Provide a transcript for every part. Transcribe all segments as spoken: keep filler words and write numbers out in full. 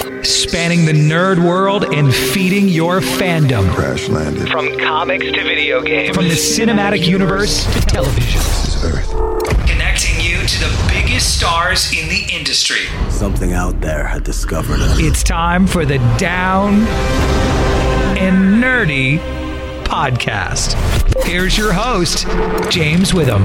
Spanning the nerd world and feeding your fandom. Crash landed. From comics to video games. From the cinematic universe to television. This is Earth. Connecting you to the biggest stars in the industry. Something out there had discovered us. It's time for the Down and Nerdy podcast. Here's your host, James Witham.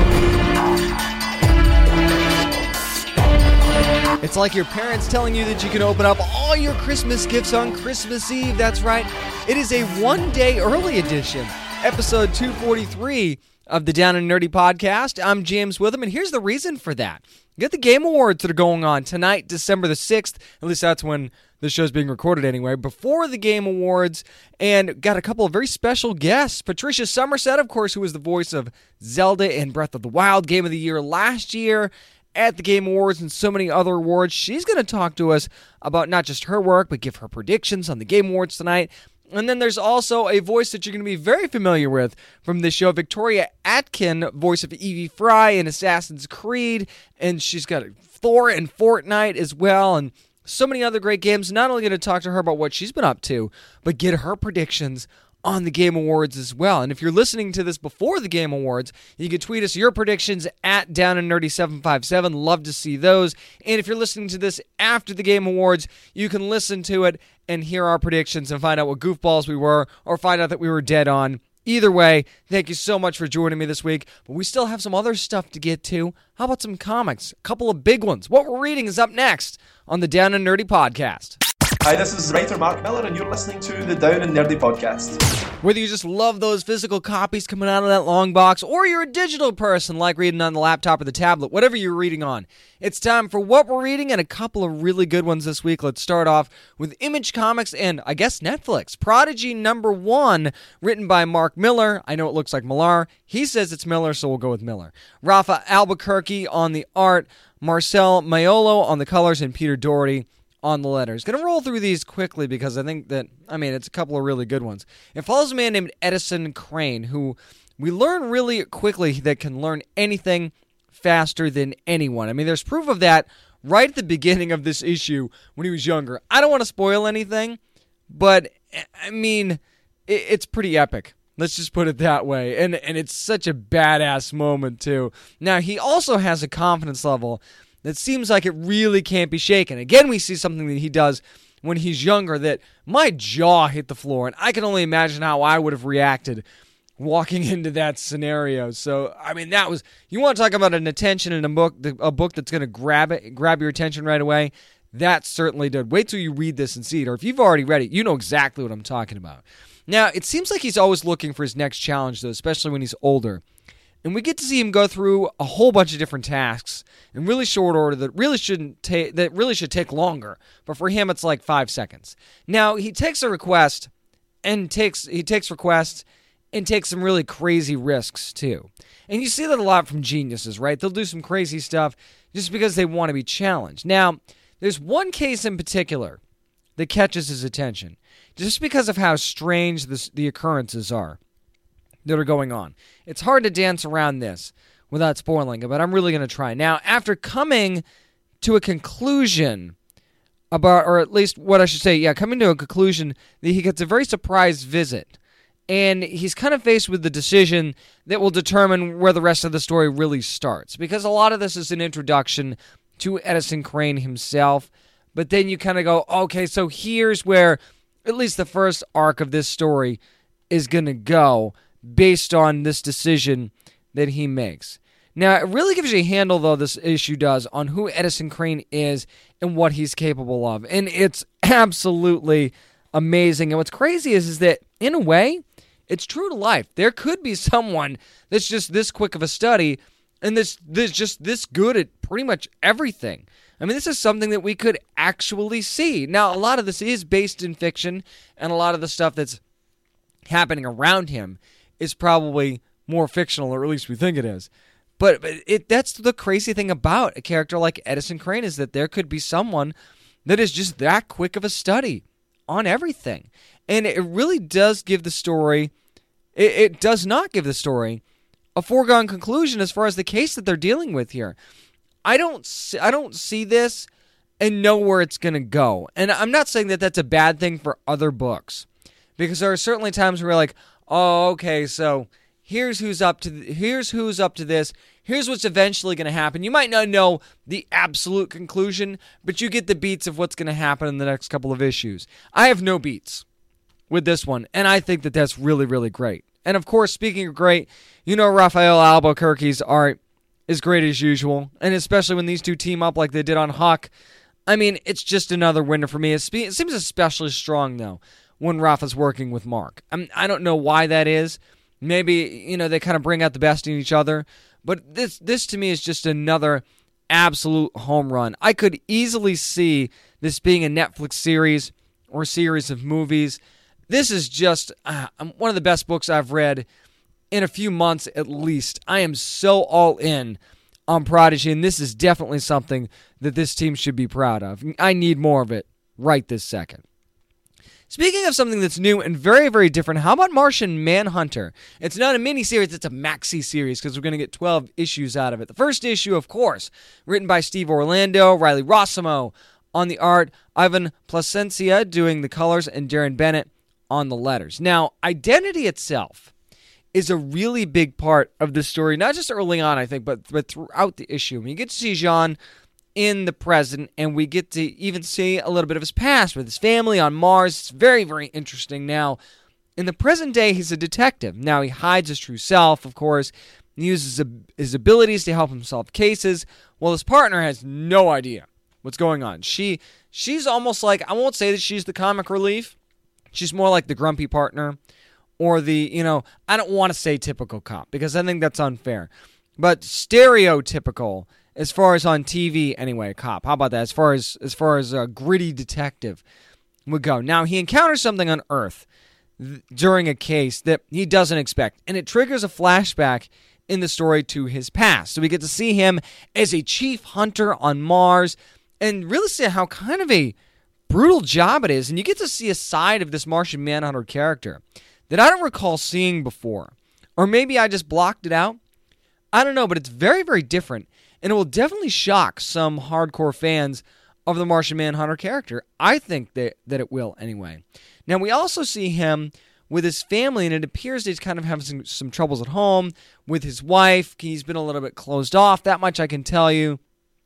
It's like your parents telling you that you can open up all your Christmas gifts on Christmas Eve. That's right. It is a one-day early edition, episode two forty-three of the Down and Nerdy podcast. I'm James Witham, and here's the reason for that. You got the Game Awards that are going on tonight, December the sixth. At least that's when the show's being recorded anyway. Before the Game Awards, and got a couple of very special guests. Patricia Summerset, of course, who was the voice of Zelda in Breath of the Wild, Game of the Year last year at the Game Awards and so many other awards. She's going to talk to us about not just her work, but give her predictions on the Game Awards tonight. And then there's also a voice that you're going to be very familiar with from this show, Victoria Atkin, voice of Evie Fry in Assassin's Creed, and she's got Thor and Fortnite as well, and so many other great games. Not only going to talk to her about what she's been up to, but get her predictions on the Game Awards as well. And if you're listening to this before the Game Awards, you can tweet us your predictions at Down and Nerdy seven five seven. Love to see those. And if you're listening to this after the Game Awards, you can listen to it and hear our predictions and find out what goofballs we were, or find out that we were dead on. Either way, thank you so much for joining me this week. But we still have some other stuff to get to. How about some comics? A couple of big ones. What we're reading is up next on the Down and Nerdy podcast. Hi, this is writer Mark Miller, and you're listening to the Down and Nerdy podcast. Whether you just love those physical copies coming out of that long box, or you're a digital person like reading on the laptop or the tablet, whatever you're reading on, it's time for What We're Reading, and a couple of really good ones this week. Let's start off with Image Comics and, I guess, Netflix. Prodigy number one, written by Mark Miller. I know it looks like Millar. He says it's Miller, so we'll go with Miller. Rafa Albuquerque on the art, Marcel Maiolo on the colors, and Peter Doherty on the letters. Going to roll through these quickly because I think that, I mean, it's a couple of really good ones. It follows a man named Edison Crane, who we learn really quickly that can learn anything faster than anyone. I mean, there's proof of that right at the beginning of this issue when he was younger. I don't want to spoil anything, but, I mean, it, it's pretty epic. Let's just put it that way. And, and it's such a badass moment, too. Now, he also has a confidence level that seems like it really can't be shaken. Again, we see something that he does when he's younger that my jaw hit the floor, and I can only imagine how I would have reacted walking into that scenario. So, I mean, that was, you want to talk about an attention in a book, a book that's going to grab it, grab your attention right away? That certainly did. Wait till you read this and see it, or if you've already read it, you know exactly what I'm talking about. Now, it seems like he's always looking for his next challenge, though, especially when he's older. And we get to see him go through a whole bunch of different tasks in really short order that really shouldn't take that really should take longer. But for him, it's like five seconds. Now he takes a request and takes he takes requests and takes some really crazy risks too. And you see that a lot from geniuses, right? They'll do some crazy stuff just because they want to be challenged. Now, there's one case in particular that catches his attention, just because of how strange this, the occurrences are that are going on. It's hard to dance around this without spoiling it, but I'm really going to try. Now, after coming to a conclusion about, or at least what I should say, yeah, coming to a conclusion that he gets a very surprise visit, and he's kind of faced with the decision that will determine where the rest of the story really starts, because a lot of this is an introduction to Edison Crane himself, but then you kind of go, okay, so here's where at least the first arc of this story is going to go, based on this decision that he makes. Now, it really gives you a handle, though, this issue does, on who Edison Crane is and what he's capable of. And it's absolutely amazing. And what's crazy is, is that, in a way, it's true to life. There could be someone that's just this quick of a study and this, this just this good at pretty much everything. I mean, this is something that we could actually see. Now, a lot of this is based in fiction, and a lot of the stuff that's happening around him is probably more fictional, or at least we think it is. But it that's the crazy thing about a character like Edison Crane, is that there could be someone that is just that quick of a study on everything. And it really does give the story, it, it does not give the story a foregone conclusion as far as the case that they're dealing with here. I don't, I don't see this and know where it's going to go. And I'm not saying that that's a bad thing for other books, because there are certainly times where you're like, oh, okay, so here's who's up to th- here's who's up to this. Here's what's eventually going to happen. You might not know the absolute conclusion, but you get the beats of what's going to happen in the next couple of issues. I have no beats with this one, and I think that that's really, really great. And of course, speaking of great, you know Rafael Albuquerque's art is great as usual, and especially when these two team up like they did on Huck. I mean, it's just another winner for me. It, spe- it seems especially strong, though, when Rafa's working with Mark. I mean, I don't know why that is. Maybe, you know, they kind of bring out the best in each other. But this, this to me, is just another absolute home run. I could easily see this being a Netflix series or series of movies. This is just uh, one of the best books I've read in a few months at least. I am so all in on Prodigy, and this is definitely something that this team should be proud of. I need more of it right this second. Speaking of something that's new and very, very different, how about Martian Manhunter? It's not a mini-series, it's a maxi-series, because we're going to get twelve issues out of it. The first issue, of course, written by Steve Orlando, Riley Rossimo on the art, Ivan Placencia doing the colors, and Darren Bennett on the letters. Now, identity itself is a really big part of the story, not just early on, I think, but, but throughout the issue. We get to see Jean in the present, and we get to even see a little bit of his past with his family on Mars. It's very, very interesting. Now, in the present day, he's a detective. Now, he hides his true self, of course. He uses his abilities to help him solve cases, while his partner has no idea what's going on. She, she's almost like, I won't say that she's the comic relief. She's more like the grumpy partner, or the, you know, I don't want to say typical cop, because I think that's unfair, but stereotypical, as far as on T V anyway, cop. How about that? As far as as far as a gritty detective would go. Now, he encounters something on Earth th- during a case that he doesn't expect, and it triggers a flashback in the story to his past. So we get to see him as a chief hunter on Mars, and really see how kind of a brutal job it is. And you get to see a side of this Martian Manhunter character that I don't recall seeing before. Or maybe I just blocked it out. I don't know, but it's very, very different. And it will definitely shock some hardcore fans of the Martian Manhunter character. I think that, that it will anyway. Now, we also see him with his family, and it appears that he's kind of having some, some troubles at home with his wife. He's been a little bit closed off. That much I can tell you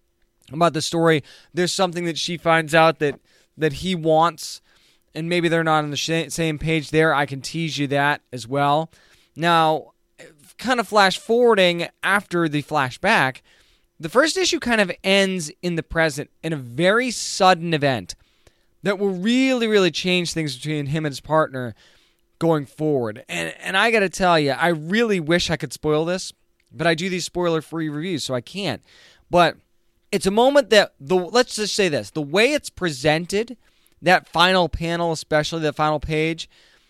about the story. There's something that she finds out that, that he wants, and maybe they're not on the sh- same page there. I can tease you that as well. Now, kind of flash forwarding after the flashback, the first issue kind of ends in the present in a very sudden event that will really, really change things between him and his partner going forward. And and I got to tell you, I really wish I could spoil this, but I do these spoiler-free reviews, so I can't. But it's a moment that, the let's just say this, the way it's presented, that final panel, especially that final page,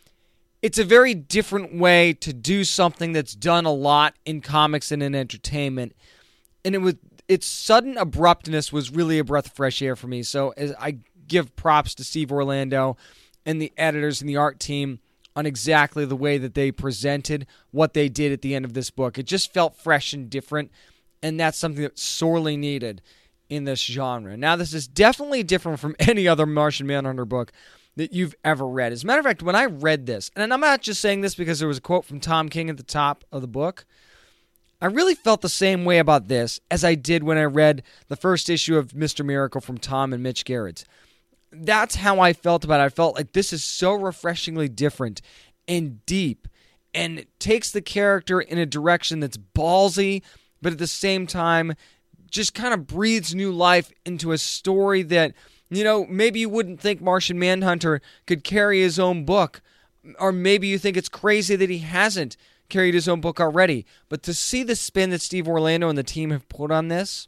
it's a very different way to do something that's done a lot in comics and in entertainment. And it was its sudden abruptness was really a breath of fresh air for me. So as I give props to Steve Orlando and the editors and the art team on exactly the way that they presented what they did at the end of this book. It just felt fresh and different, and that's something that's sorely needed in this genre. Now, this is definitely different from any other Martian Manhunter book that you've ever read. As a matter of fact, when I read this, and I'm not just saying this because there was a quote from Tom King at the top of the book, I really felt the same way about this as I did when I read the first issue of Mister Miracle from Tom and Mitch Gerrits. That's how I felt about it. I felt like this is so refreshingly different and deep, and it takes the character in a direction that's ballsy, but at the same time just kind of breathes new life into a story that, you know, maybe you wouldn't think Martian Manhunter could carry his own book, or maybe you think it's crazy that he hasn't carried his own book already. But to see the spin that Steve Orlando and the team have put on this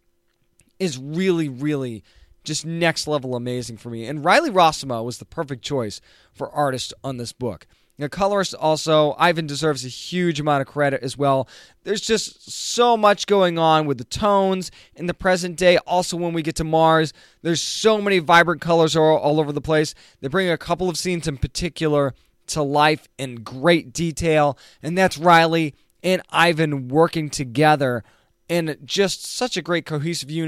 is really, really just next level amazing for me. And Riley Rossimo was the perfect choice for artist on this book. The colorist also, Ivan deserves a huge amount of credit as well. There's just so much going on with the tones in the present day. Also, when we get to Mars, there's so many vibrant colors all, all over the place. They bring a couple of scenes in particular to life in great detail, and that's Riley and Ivan working together in just such a great cohesive unit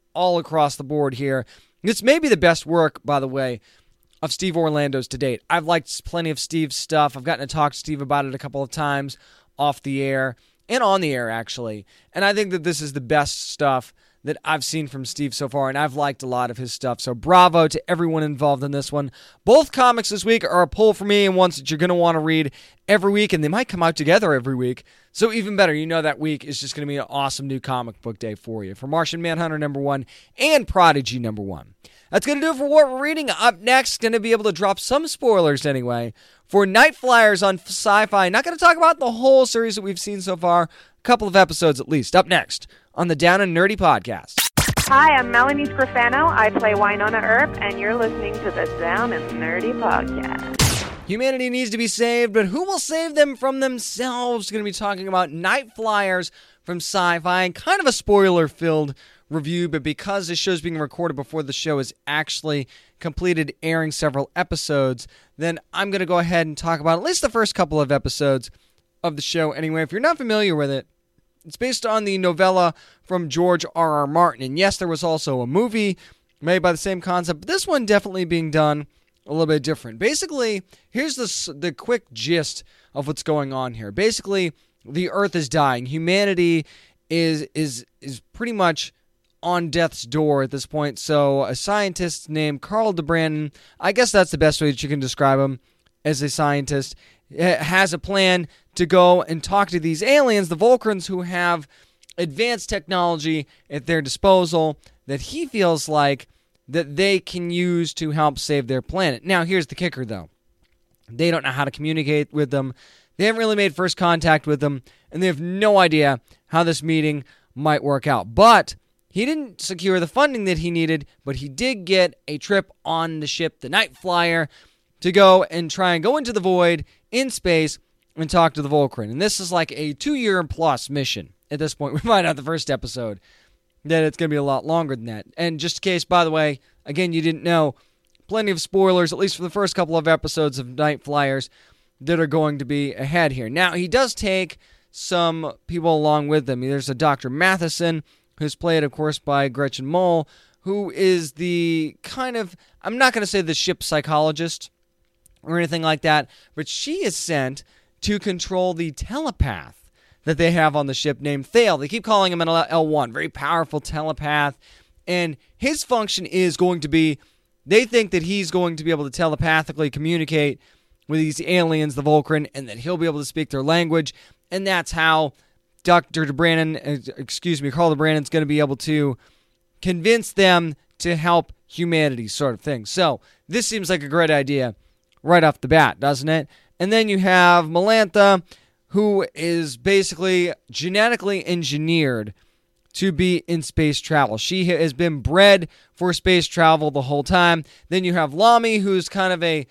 all across the board here. This may be the best work, by the way, of Steve Orlando's to date. I've liked plenty of Steve's stuff. I've gotten to talk to Steve about it a couple of times off the air and on the air, actually. And I think that this is the best stuff that I've seen from Steve so far, and I've liked a lot of his stuff. So bravo to everyone involved in this one. Both comics this week are a pull for me and ones that you're going to want to read every week, and they might come out together every week. So even better, you know that week is just going to be an awesome new comic book day for you. For Martian Manhunter number one and Prodigy number one. That's going to do it for what we're reading. Up next, going to be able to drop some spoilers anyway for Night Flyers on Sci-Fi. Not going to talk about the whole series that we've seen so far. A couple of episodes at least. Up next on the Down and Nerdy Podcast. Hi, I'm Melanie Scrofano. I play Winona Earp, and you're listening to the Down and Nerdy Podcast. Humanity needs to be saved, but who will save them from themselves? Going to be talking about Night Flyers from Sci-Fi, and kind of a spoiler-filled review, but because this show is being recorded before the show is actually completed airing several episodes, then I'm going to go ahead and talk about at least the first couple of episodes of the show anyway. If you're not familiar with it, it's based on the novella from George R R. Martin, and yes, there was also a movie made by the same concept, but this one definitely being done a little bit different. Basically, here's the, the quick gist of what's going on here. Basically, the Earth is dying. Humanity is is is pretty much on death's door at this point. So a scientist named Carl DeBrandon, I guess that's the best way that you can describe him as a scientist, has a plan to go and talk to these aliens, the Volcrans, who have advanced technology at their disposal that he feels like that they can use to help save their planet. Now, here's the kicker, though. They don't know how to communicate with them. They haven't really made first contact with them, and they have no idea how this meeting might work out. But he didn't secure the funding that he needed, but he did get a trip on the ship, the Night Flyer, to go and try and go into the void in space and talk to the Volcran. And this is like a two-year plus mission at this point. We find out the first episode that it's going to be a lot longer than that. And just in case, by the way, again, you didn't know, plenty of spoilers, at least for the first couple of episodes of Night Flyers, that are going to be ahead here. Now, he does take some people along with him. There's a Doctor Matheson, who's played, of course, by Gretchen Mol, who is the kind of, I'm not going to say the ship psychologist or anything like that, but she is sent to control the telepath that they have on the ship named Thale. They keep calling him an L one, very powerful telepath, and his function is going to be, they think that he's going to be able to telepathically communicate with these aliens, the Volcran, and that he'll be able to speak their language, and that's how Doctor DeBrandon, excuse me, Carl DeBrandon's going to be able to convince them to help humanity, sort of thing. So, this seems like a great idea right off the bat, doesn't it? And then you have Melantha, who is basically genetically engineered to be in space travel. She has been bred for space travel the whole time. Then you have Lami, who's kind of a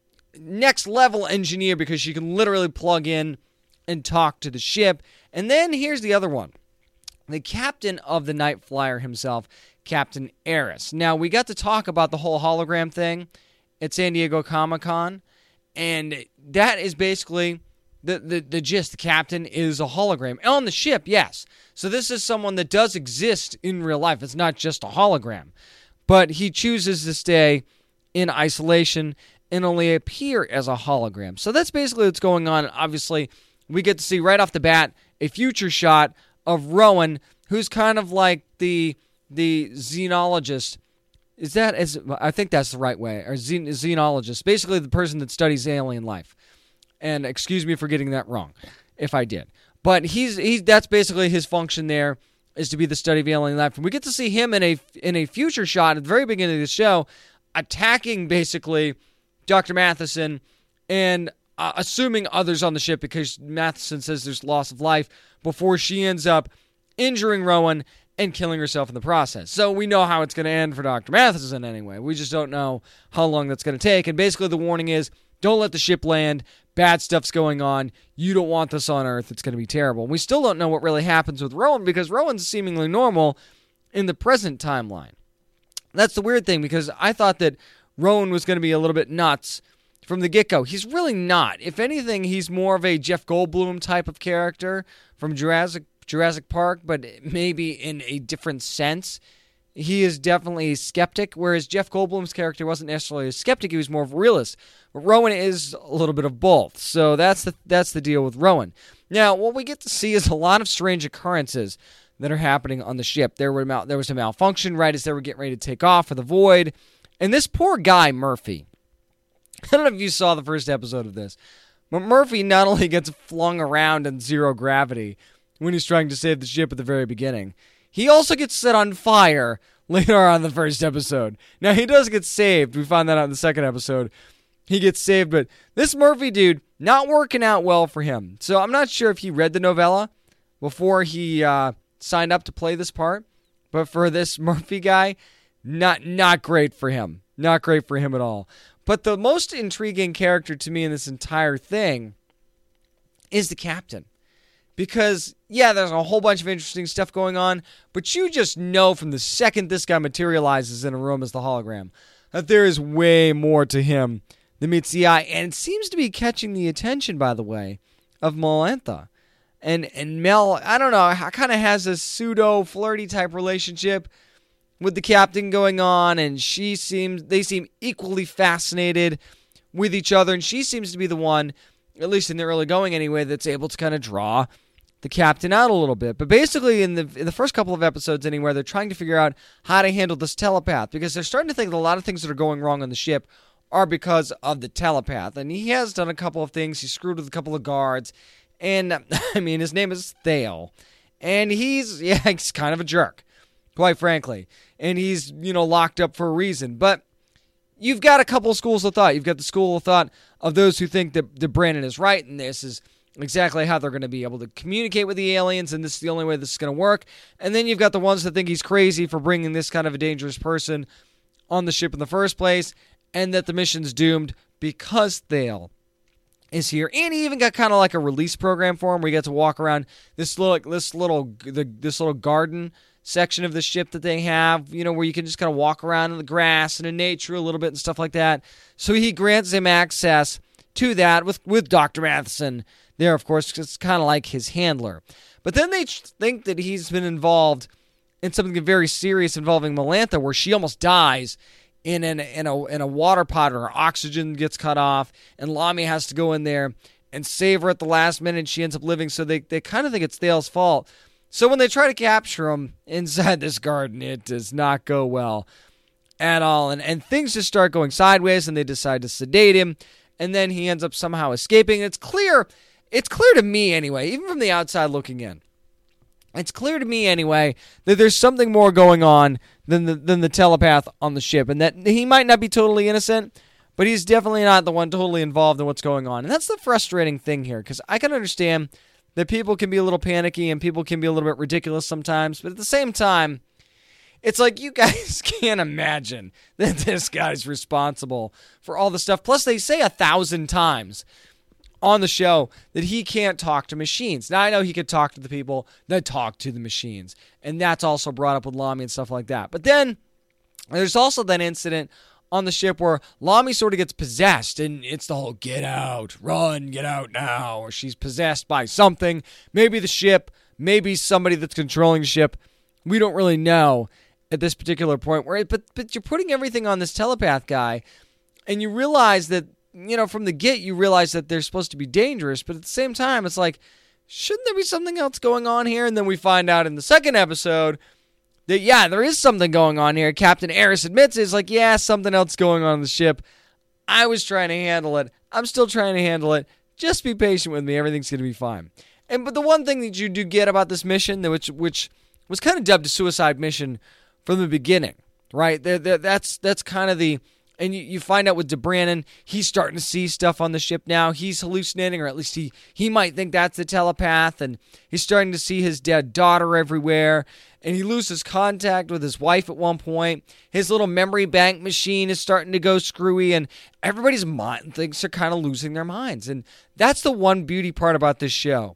next level engineer because she can literally plug in and talk to the ship. And then here's the other one. The captain of the Night Flyer himself, Captain Eris. Now, we got to talk about the whole hologram thing at San Diego Comic-Con, and that is basically the, the, the gist. The captain is a hologram. On the ship, yes. So this is someone that does exist in real life. It's not just a hologram. But he chooses to stay in isolation and only appear as a hologram. So that's basically what's going on. Obviously, we get to see right off the bat a future shot of Rowan, who's kind of like the the xenologist. Is that, is, I think that's the right way, or xen, xenologist, basically the person that studies alien life. And excuse me for getting that wrong, if I did. But he's he's that's basically his function there, is to be the study of alien life. And we get to see him in a in a future shot at the very beginning of the show, attacking basically Doctor Matheson and uh, assuming others on the ship, because Matheson says there's loss of life, before she ends up injuring Rowan and killing herself in the process. So we know how it's going to end for Doctor Matheson anyway. We just don't know how long that's going to take. And basically the warning is, don't let the ship land. Bad stuff's going on. You don't want this on Earth. It's going to be terrible. And we still don't know what really happens with Rowan, because Rowan's seemingly normal in the present timeline. That's the weird thing, because I thought that Rowan was going to be a little bit nuts from the get-go. He's really not. If anything, he's more of a Jeff Goldblum type of character from Jurassic Jurassic Park, but maybe in a different sense. he is definitely a skeptic, whereas Jeff Goldblum's character wasn't necessarily a skeptic, he was more of a realist. But Rowan is a little bit of both, so that's the that's the deal with Rowan. Now, what we get to see is a lot of strange occurrences that are happening on the ship. There were mal- there was a malfunction right as they were getting ready to take off for the void, and this poor guy, Murphy, I don't know if you saw the first episode of this, but Murphy not only gets flung around in zero gravity when he's trying to save the ship at the very beginning, he also gets set on fire later on in the first episode. Now, he does get saved. We find that out in the second episode. He gets saved, but this Murphy dude, not working out well for him. So I'm not sure if he read the novella before he uh, signed up to play this part, but for this Murphy guy, not not great for him. Not great for him at all. But the most intriguing character to me in this entire thing is the captain. Because, yeah, there's a whole bunch of interesting stuff going on, but you just know from the second this guy materializes in a room as the hologram that there is way more to him than meets the eye. And it seems to be catching the attention, by the way, of Melantha. And and Mel, I don't know, kind of has a pseudo-flirty type relationship with the captain going on, and she seems they seem equally fascinated with each other, and she seems to be the one, at least in the early going anyway, that's able to kind of draw the captain out a little bit. But basically, in the in the first couple of episodes anywhere, they're trying to figure out how to handle this telepath, because they're starting to think that a lot of things that are going wrong on the ship are because of the telepath. And he has done a couple of things. He screwed with a couple of guards. And, I mean, his name is Thale. And he's, yeah, he's kind of a jerk, quite frankly. And he's, you know, locked up for a reason. But you've got a couple of schools of thought. You've got the school of thought of those who think that, that Brandon is right, and this is exactly how they're going to be able to communicate with the aliens, and this is the only way this is going to work. And then you've got the ones that think he's crazy for bringing this kind of a dangerous person on the ship in the first place, and that the mission's doomed because Thale is here. And he even got kind of like a release program for him, where you get to walk around this little this little the, this little garden section of the ship that they have, you know, where you can just kind of walk around in the grass and in nature a little bit and stuff like that. So he grants him access to that with, with Doctor Matheson there, of course, because it's kind of like his handler. But then they think that he's been involved in something very serious involving Melantha, where she almost dies in an, in a in a water pot, or her oxygen gets cut off, and Lamy has to go in there and save her at the last minute. She ends up living, so they, they kind of think it's Thale's fault. So when they try to capture him inside this garden, it does not go well at all. And, and things just start going sideways, and they decide to sedate him, and then he ends up somehow escaping. It's clear, it's clear to me anyway, even from the outside looking in, it's clear to me anyway that there's something more going on than the, than the telepath on the ship, and that he might not be totally innocent, but he's definitely not the one totally involved in what's going on. And that's the frustrating thing here, because I can understand that people can be a little panicky and people can be a little bit ridiculous sometimes, but at the same time, it's like you guys can't imagine that this guy's responsible for all the stuff. Plus, they say a thousand times on the show that he can't talk to machines. Now, I know he could talk to the people that talk to the machines, and that's also brought up with Lamy and stuff like that. But then there's also that incident on the ship where Lamy sort of gets possessed, and it's the whole get out, run, get out now, or she's possessed by something, maybe the ship, maybe somebody that's controlling the ship. We don't really know at this particular point. Where, but but you're putting everything on this telepath guy, and you realize that, you know, from the get, you realize that they're supposed to be dangerous, but at the same time, it's like, shouldn't there be something else going on here? And then we find out in the second episode that, yeah, there is something going on here. Captain Eris admits it. It's like, yeah, something else going on in the ship. I was trying to handle it. I'm still trying to handle it. Just be patient with me. Everything's going to be fine. And but the one thing that you do get about this mission, which which was kind of dubbed a suicide mission from the beginning, right? There, there, that's that's kind of the... And you, you find out with DeBrannon, he's starting to see stuff on the ship now. He's hallucinating, or at least he, he might think that's the telepath. And he's starting to see his dead daughter everywhere. And he loses contact with his wife at one point. His little memory bank machine is starting to go screwy. And everybody's mind thinks they're kind of losing their minds. And that's the one beauty part about this show.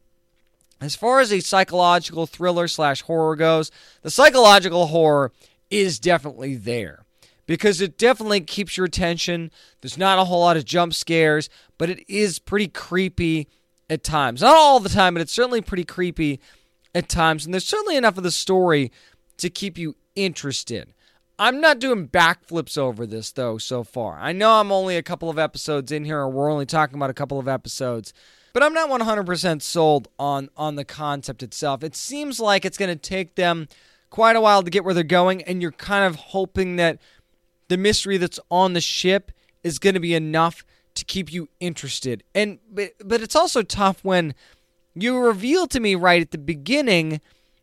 As far as a psychological thriller slash horror goes, the psychological horror is definitely there. Because it definitely keeps your attention. There's not a whole lot of jump scares, but it is pretty creepy at times. Not all the time, but it's certainly pretty creepy at times. And there's certainly enough of the story to keep you interested. I'm not doing backflips over this, though, so far. I know I'm only a couple of episodes in here, or we're only talking about a couple of episodes, but I'm not one hundred percent sold on, on the concept itself. It seems like it's going to take them quite a while to get where they're going, and you're kind of hoping that the mystery that's on the ship is going to be enough to keep you interested. And but, but it's also tough when you reveal to me right at the beginning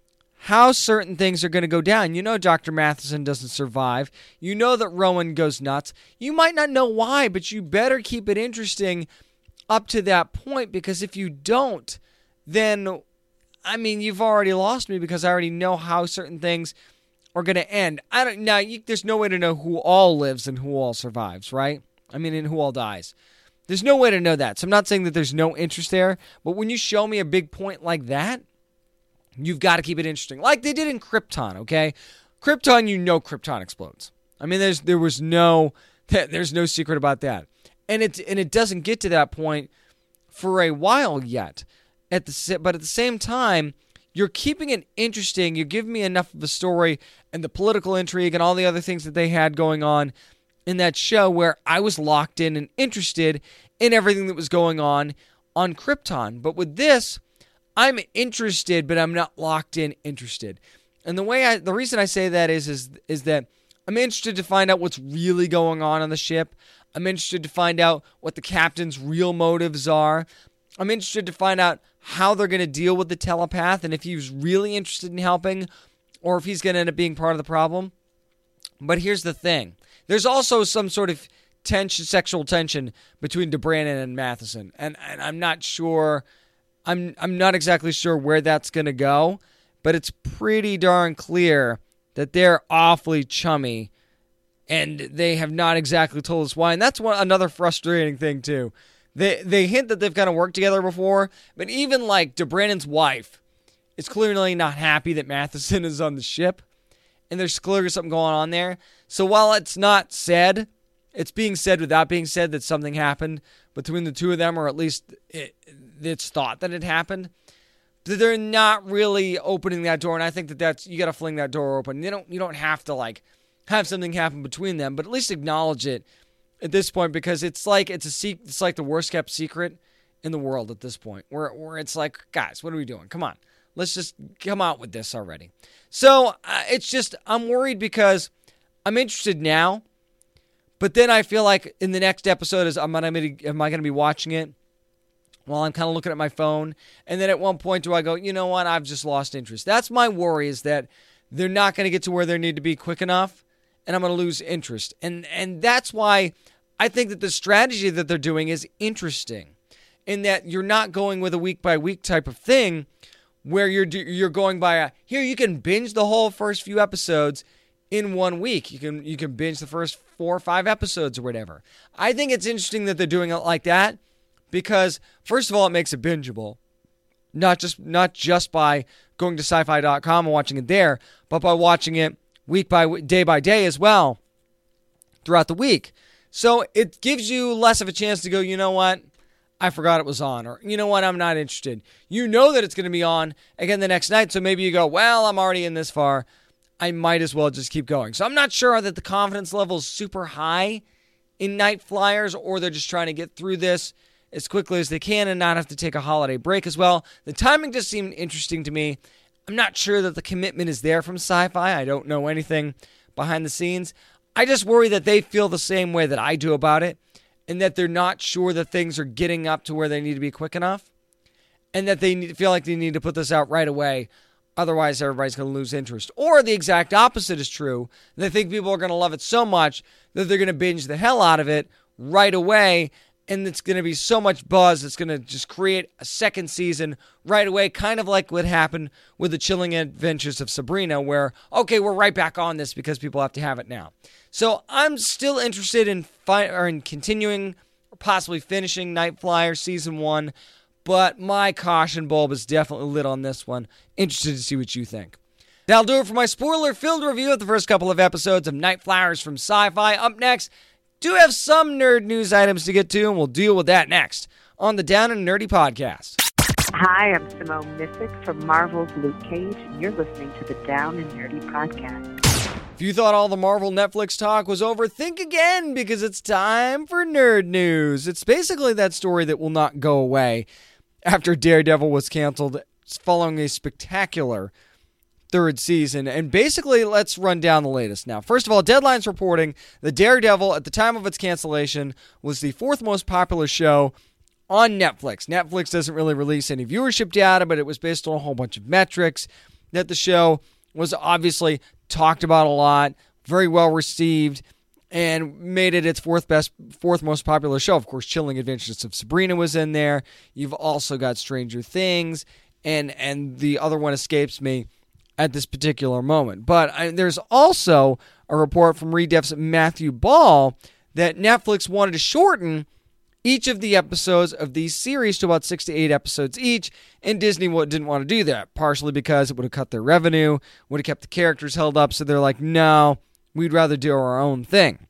how certain things are going to go down. You know Doctor Matheson doesn't survive. You know that Rowan goes nuts. You might not know why, but you better keep it interesting up to that point, because if you don't, then, I mean, you've already lost me, because I already know how certain things are going to end. I don't now. You, there's no way to know who all lives and who all survives, right? I mean, and who all dies. There's no way to know that. So I'm not saying that there's no interest there, but when you show me a big point like that, you've got to keep it interesting. Like they did in Krypton, okay? Krypton, you know Krypton explodes. I mean, there's there was no there's no secret about that. And it and it doesn't get to that point for a while yet. At the but at the same time, you're keeping it interesting. You're giving me enough of a story and the political intrigue and all the other things that they had going on in that show where I was locked in and interested in everything that was going on on Krypton. But with this, I'm interested, but I'm not locked in interested. And the way I, the reason I say that is, is, is that I'm interested to find out what's really going on on the ship. I'm interested to find out what the captain's real motives are. I'm interested to find out how they're going to deal with the telepath and if he's really interested in helping or if he's going to end up being part of the problem. But here's the thing. There's also some sort of tension, sexual tension between D'Branin and Matheson. And, and I'm not sure... I'm I'm not exactly sure where that's going to go, but it's pretty darn clear that they're awfully chummy, and they have not exactly told us why. And that's one another frustrating thing, too. They they hint that they've kind of worked together before, but even, like, D'Branin's wife is clearly not happy that Matheson is on the ship, and there's clearly something going on there. So while it's not said, it's being said without being said that something happened between the two of them, or at least it, it's thought that it happened. They're not really opening that door, and I think that that's you got to fling that door open. You don't you don't have to like have something happen between them, but at least acknowledge it at this point, because it's like it's a sec- it's like the worst kept secret in the world at this point, where where it's like, guys, what are we doing? Come on, let's just come out with this already. So uh, it's just I'm worried because I'm interested now. But then I feel like in the next episode, is am I going to be watching it while I'm kind of looking at my phone? And then at one point do I go, you know what, I've just lost interest. That's my worry, is that they're not going to get to where they need to be quick enough, and I'm going to lose interest. And and that's why I think that the strategy that they're doing is interesting, in that you're not going with a week-by-week type of thing where you're you're going by a, here, you can binge the whole first few episodes in one week. You can you can binge the first four or five episodes or whatever. I think it's interesting that they're doing it like that because, first of all, it makes it bingeable. Not just not just by going to sci fi dot com and watching it there, but by watching it week by week, day by day as well throughout the week. So it gives you less of a chance to go, you know what, I forgot it was on, or you know what, I'm not interested. You know that it's going to be on again the next night, so maybe you go, well, I'm already in this far. I might as well just keep going. So I'm not sure that the confidence level is super high in Night Flyers, or they're just trying to get through this as quickly as they can and not have to take a holiday break as well. The timing just seemed interesting to me. I'm not sure that the commitment is there from Sci-Fi. I don't know anything behind the scenes. I just worry that they feel the same way that I do about it, and that they're not sure that things are getting up to where they need to be quick enough, and that they need, feel like they need to put this out right away. Otherwise, everybody's going to lose interest. Or the exact opposite is true. They think people are going to love it so much that they're going to binge the hell out of it right away, and it's going to be so much buzz, it's going to just create a second season right away, kind of like what happened with the Chilling Adventures of Sabrina, where, okay, we're right back on this because people have to have it now. So I'm still interested in, fi- or in continuing or possibly finishing Night Flyer Season one, but my caution bulb is definitely lit on this one. Interested to see what you think. That'll do it for my spoiler-filled review of the first couple of episodes of Night Flyers from Sci-Fi. Up next, do have some nerd news items to get to, and we'll deal with that next on the Down and Nerdy Podcast. Hi, I'm Simone Missick from Marvel's Luke Cage, and you're listening to the Down and Nerdy Podcast. If you thought all the Marvel Netflix talk was over, think again, because it's time for Nerd News. It's basically that story that will not go away after Daredevil was canceled following a spectacular third season. And basically, let's run down the latest now. First of all, Deadline's reporting that Daredevil, at the time of its cancellation, was the fourth most popular show on Netflix. Netflix doesn't really release any viewership data, but it was based on a whole bunch of metrics that the show was obviously talked about a lot, very well received, and made it its fourth best, fourth most popular show. Of course, Chilling Adventures of Sabrina was in there. You've also got Stranger Things, and and the other one escapes me at this particular moment. But I, there's also a report from Redef's Matthew Ball that Netflix wanted to shorten each of the episodes of these series to about six to eight episodes each, and Disney didn't want to do that, partially because it would have cut their revenue, would have kept the characters held up, so they're like, no, we'd rather do our own thing.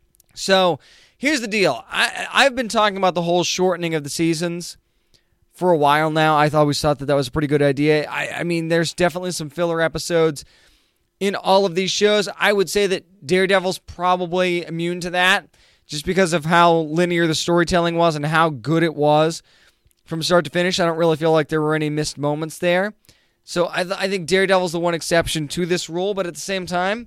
So here's the deal. I, I've been talking about the whole shortening of the seasons for a while now. I always thought that that was a pretty good idea. I, I mean, there's definitely some filler episodes in all of these shows. I would say that Daredevil's probably immune to that, just because of how linear the storytelling was and how good it was from start to finish. I don't really feel like there were any missed moments there. So I, th- I think Daredevil's the one exception to this rule, but at the same time,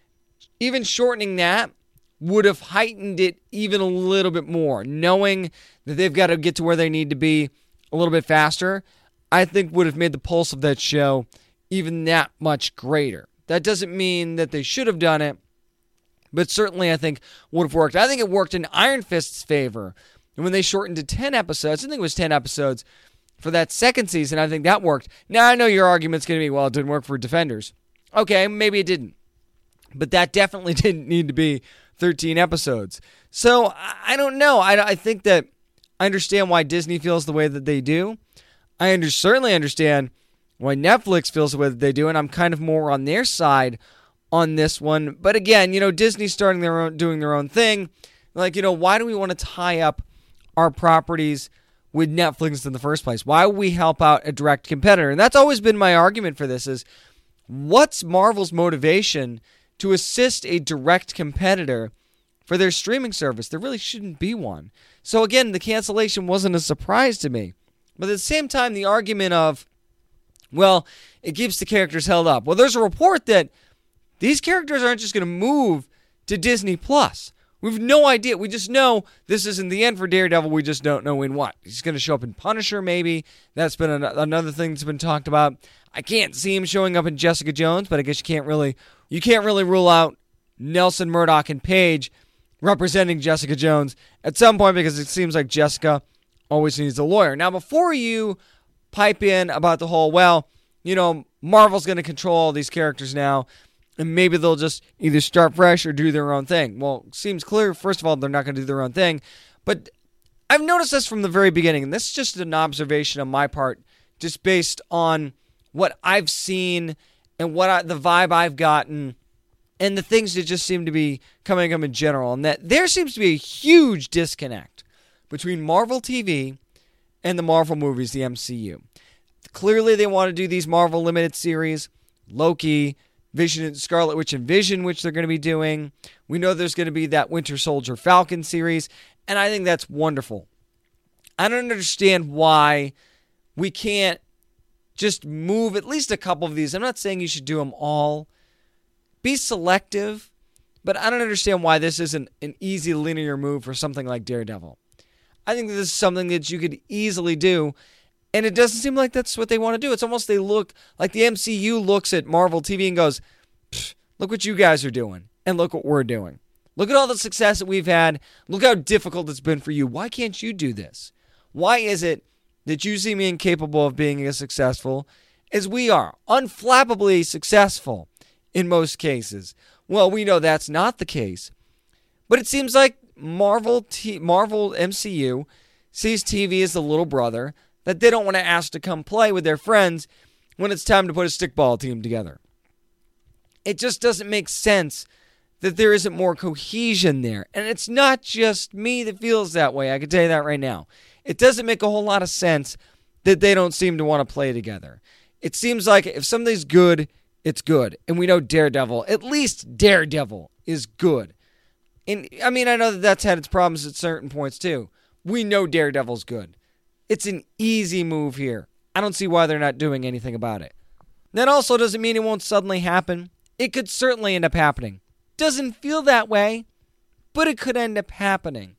even shortening that would have heightened it even a little bit more. Knowing that they've got to get to where they need to be a little bit faster, I think would have made the pulse of that show even that much greater. That doesn't mean that they should have done it, but certainly I think would have worked. I think it worked in Iron Fist's favor. And when they shortened to ten episodes, I think it was ten episodes for that second season, I think that worked. Now, I know your argument's going to be, well, it didn't work for Defenders. Okay, maybe it didn't. But that definitely didn't need to be thirteen episodes. So, I don't know. I, I think that I understand why Disney feels the way that they do. I under, certainly understand why Netflix feels the way that they do, and I'm kind of more on their side on this one. But again, you know, Disney's starting their own, doing their own thing. Like, you know, why do we want to tie up our properties with Netflix in the first place? Why would we help out a direct competitor? And that's always been my argument for this is, what's Marvel's motivation to assist a direct competitor for their streaming service? There really shouldn't be one. So again, the cancellation wasn't a surprise to me. But at the same time, the argument of, well, it keeps the characters held up. Well, there's a report that these characters aren't just going to move to Disney Plus. We have no idea. We just know this isn't the end for Daredevil. We just don't know in what. He's going to show up in Punisher, maybe. That's been an- another thing that's been talked about. I can't see him showing up in Jessica Jones, but I guess you can't really you can't really rule out Nelson, Murdoch, and Paige representing Jessica Jones at some point, because it seems like Jessica always needs a lawyer. Now, before you pipe in about the whole, well, you know, Marvel's going to control all these characters now, and maybe they'll just either start fresh or do their own thing. Well, it seems clear, first of all, they're not going to do their own thing. But I've noticed this from the very beginning, and this is just an observation on my part, just based on what I've seen and what I, the vibe I've gotten and the things that just seem to be coming up in general. And that there seems to be a huge disconnect between Marvel T V and the Marvel movies, the M C U. Clearly, they want to do these Marvel limited series, Loki, Vision and Scarlet Witch and Vision, which they're going to be doing. We know there's going to be that Winter Soldier Falcon series, and I think that's wonderful. I don't understand why we can't just move at least a couple of these. I'm not saying you should do them all. Be selective, but I don't understand why this isn't an easy linear move for something like Daredevil. I think this is something that you could easily do, and it doesn't seem like that's what they want to do. It's almost they look like the M C U looks at Marvel T V and goes, look what you guys are doing, and look what we're doing. Look at all the success that we've had. Look how difficult it's been for you. Why can't you do this? Why is it that you seem incapable of being as successful as we are? Unflappably successful in most cases. Well, we know that's not the case. But it seems like Marvel T- Marvel M C U sees T V as the little brother that they don't want to ask to come play with their friends when it's time to put a stickball team together. It just doesn't make sense that there isn't more cohesion there. And it's not just me that feels that way. I can tell you that right now. It doesn't make a whole lot of sense that they don't seem to want to play together. It seems like if something's good, it's good. And we know Daredevil, at least Daredevil, is good. And I mean, I know that that's had its problems at certain points too. We know Daredevil's good. It's an easy move here. I don't see why they're not doing anything about it. That also doesn't mean it won't suddenly happen. It could certainly end up happening. Doesn't feel that way, but it could end up happening.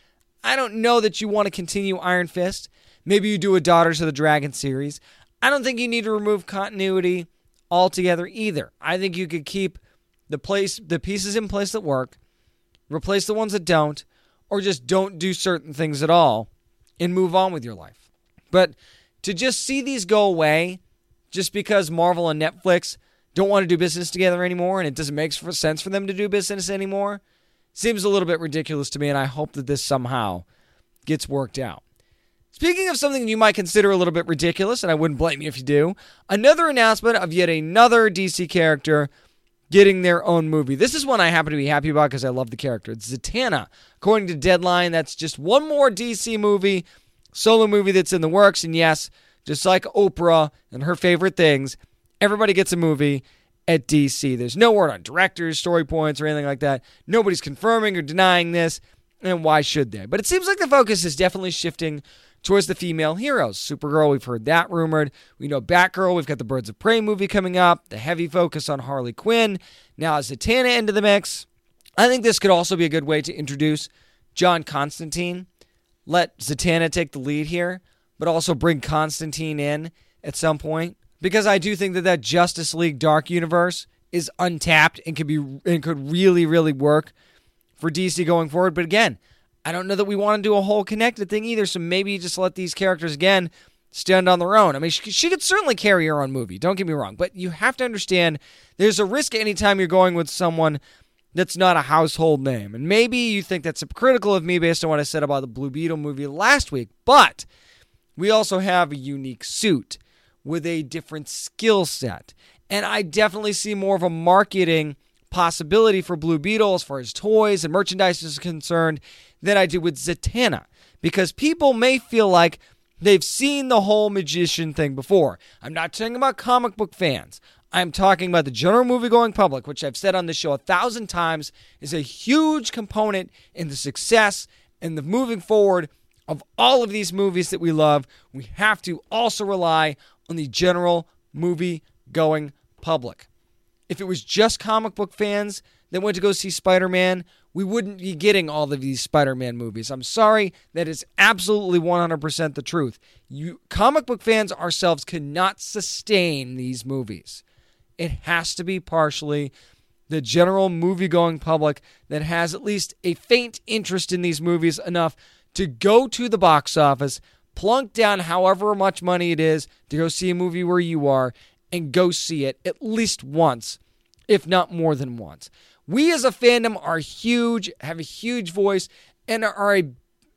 I don't know that you want to continue Iron Fist. Maybe you do a Daughters of the Dragon series. I don't think you need to remove continuity altogether either. I think you could keep the place, the pieces in place that work, replace the ones that don't, or just don't do certain things at all and move on with your life. But to just see these go away just because Marvel and Netflix don't want to do business together anymore and it doesn't make sense for them to do business anymore seems a little bit ridiculous to me, and I hope that this somehow gets worked out. Speaking of something you might consider a little bit ridiculous, and I wouldn't blame you if you do, another announcement of yet another D C character getting their own movie. This is one I happen to be happy about because I love the character. It's Zatanna. According to Deadline, that's just one more D C movie, solo movie that's in the works, and yes, just like Oprah and her favorite things, everybody gets a movie at D C. There's no word on directors, story points, or anything like that. Nobody's confirming or denying this, and why should they? But it seems like the focus is definitely shifting towards the female heroes. Supergirl, we've heard that rumored. We know Batgirl, we've got the Birds of Prey movie coming up, the heavy focus on Harley Quinn. Now Zatanna into the mix. I think this could also be a good way to introduce John Constantine. Let Zatanna take the lead here, but also bring Constantine in at some point. Because I do think that that Justice League Dark Universe is untapped and could be and could really, really work for D C going forward. But again, I don't know that we want to do a whole connected thing either, so maybe you just let these characters, again, stand on their own. I mean, she, she could certainly carry her own movie, don't get me wrong, but you have to understand there's a risk anytime you're going with someone that's not a household name. And maybe you think that's critical of me based on what I said about the Blue Beetle movie last week, but we also have a unique suit with a different skill set. And I definitely see more of a marketing possibility for Blue Beetle as far as toys and merchandise is concerned than I do with Zatanna. Because people may feel like they've seen the whole magician thing before. I'm not talking about comic book fans. I'm talking about the general movie-going public, which I've said on this show a thousand times is a huge component in the success and the moving forward of all of these movies that we love. We have to also rely on the general movie-going public. If it was just comic book fans that went to go see Spider-Man, we wouldn't be getting all of these Spider-Man movies. I'm sorry, that is absolutely one hundred percent the truth. You comic book fans ourselves cannot sustain these movies. It has to be partially the general movie-going public that has at least a faint interest in these movies enough to go to the box office, plunk down however much money it is to go see a movie where you are, and go see it at least once, if not more than once. We as a fandom are huge, have a huge voice, and are a,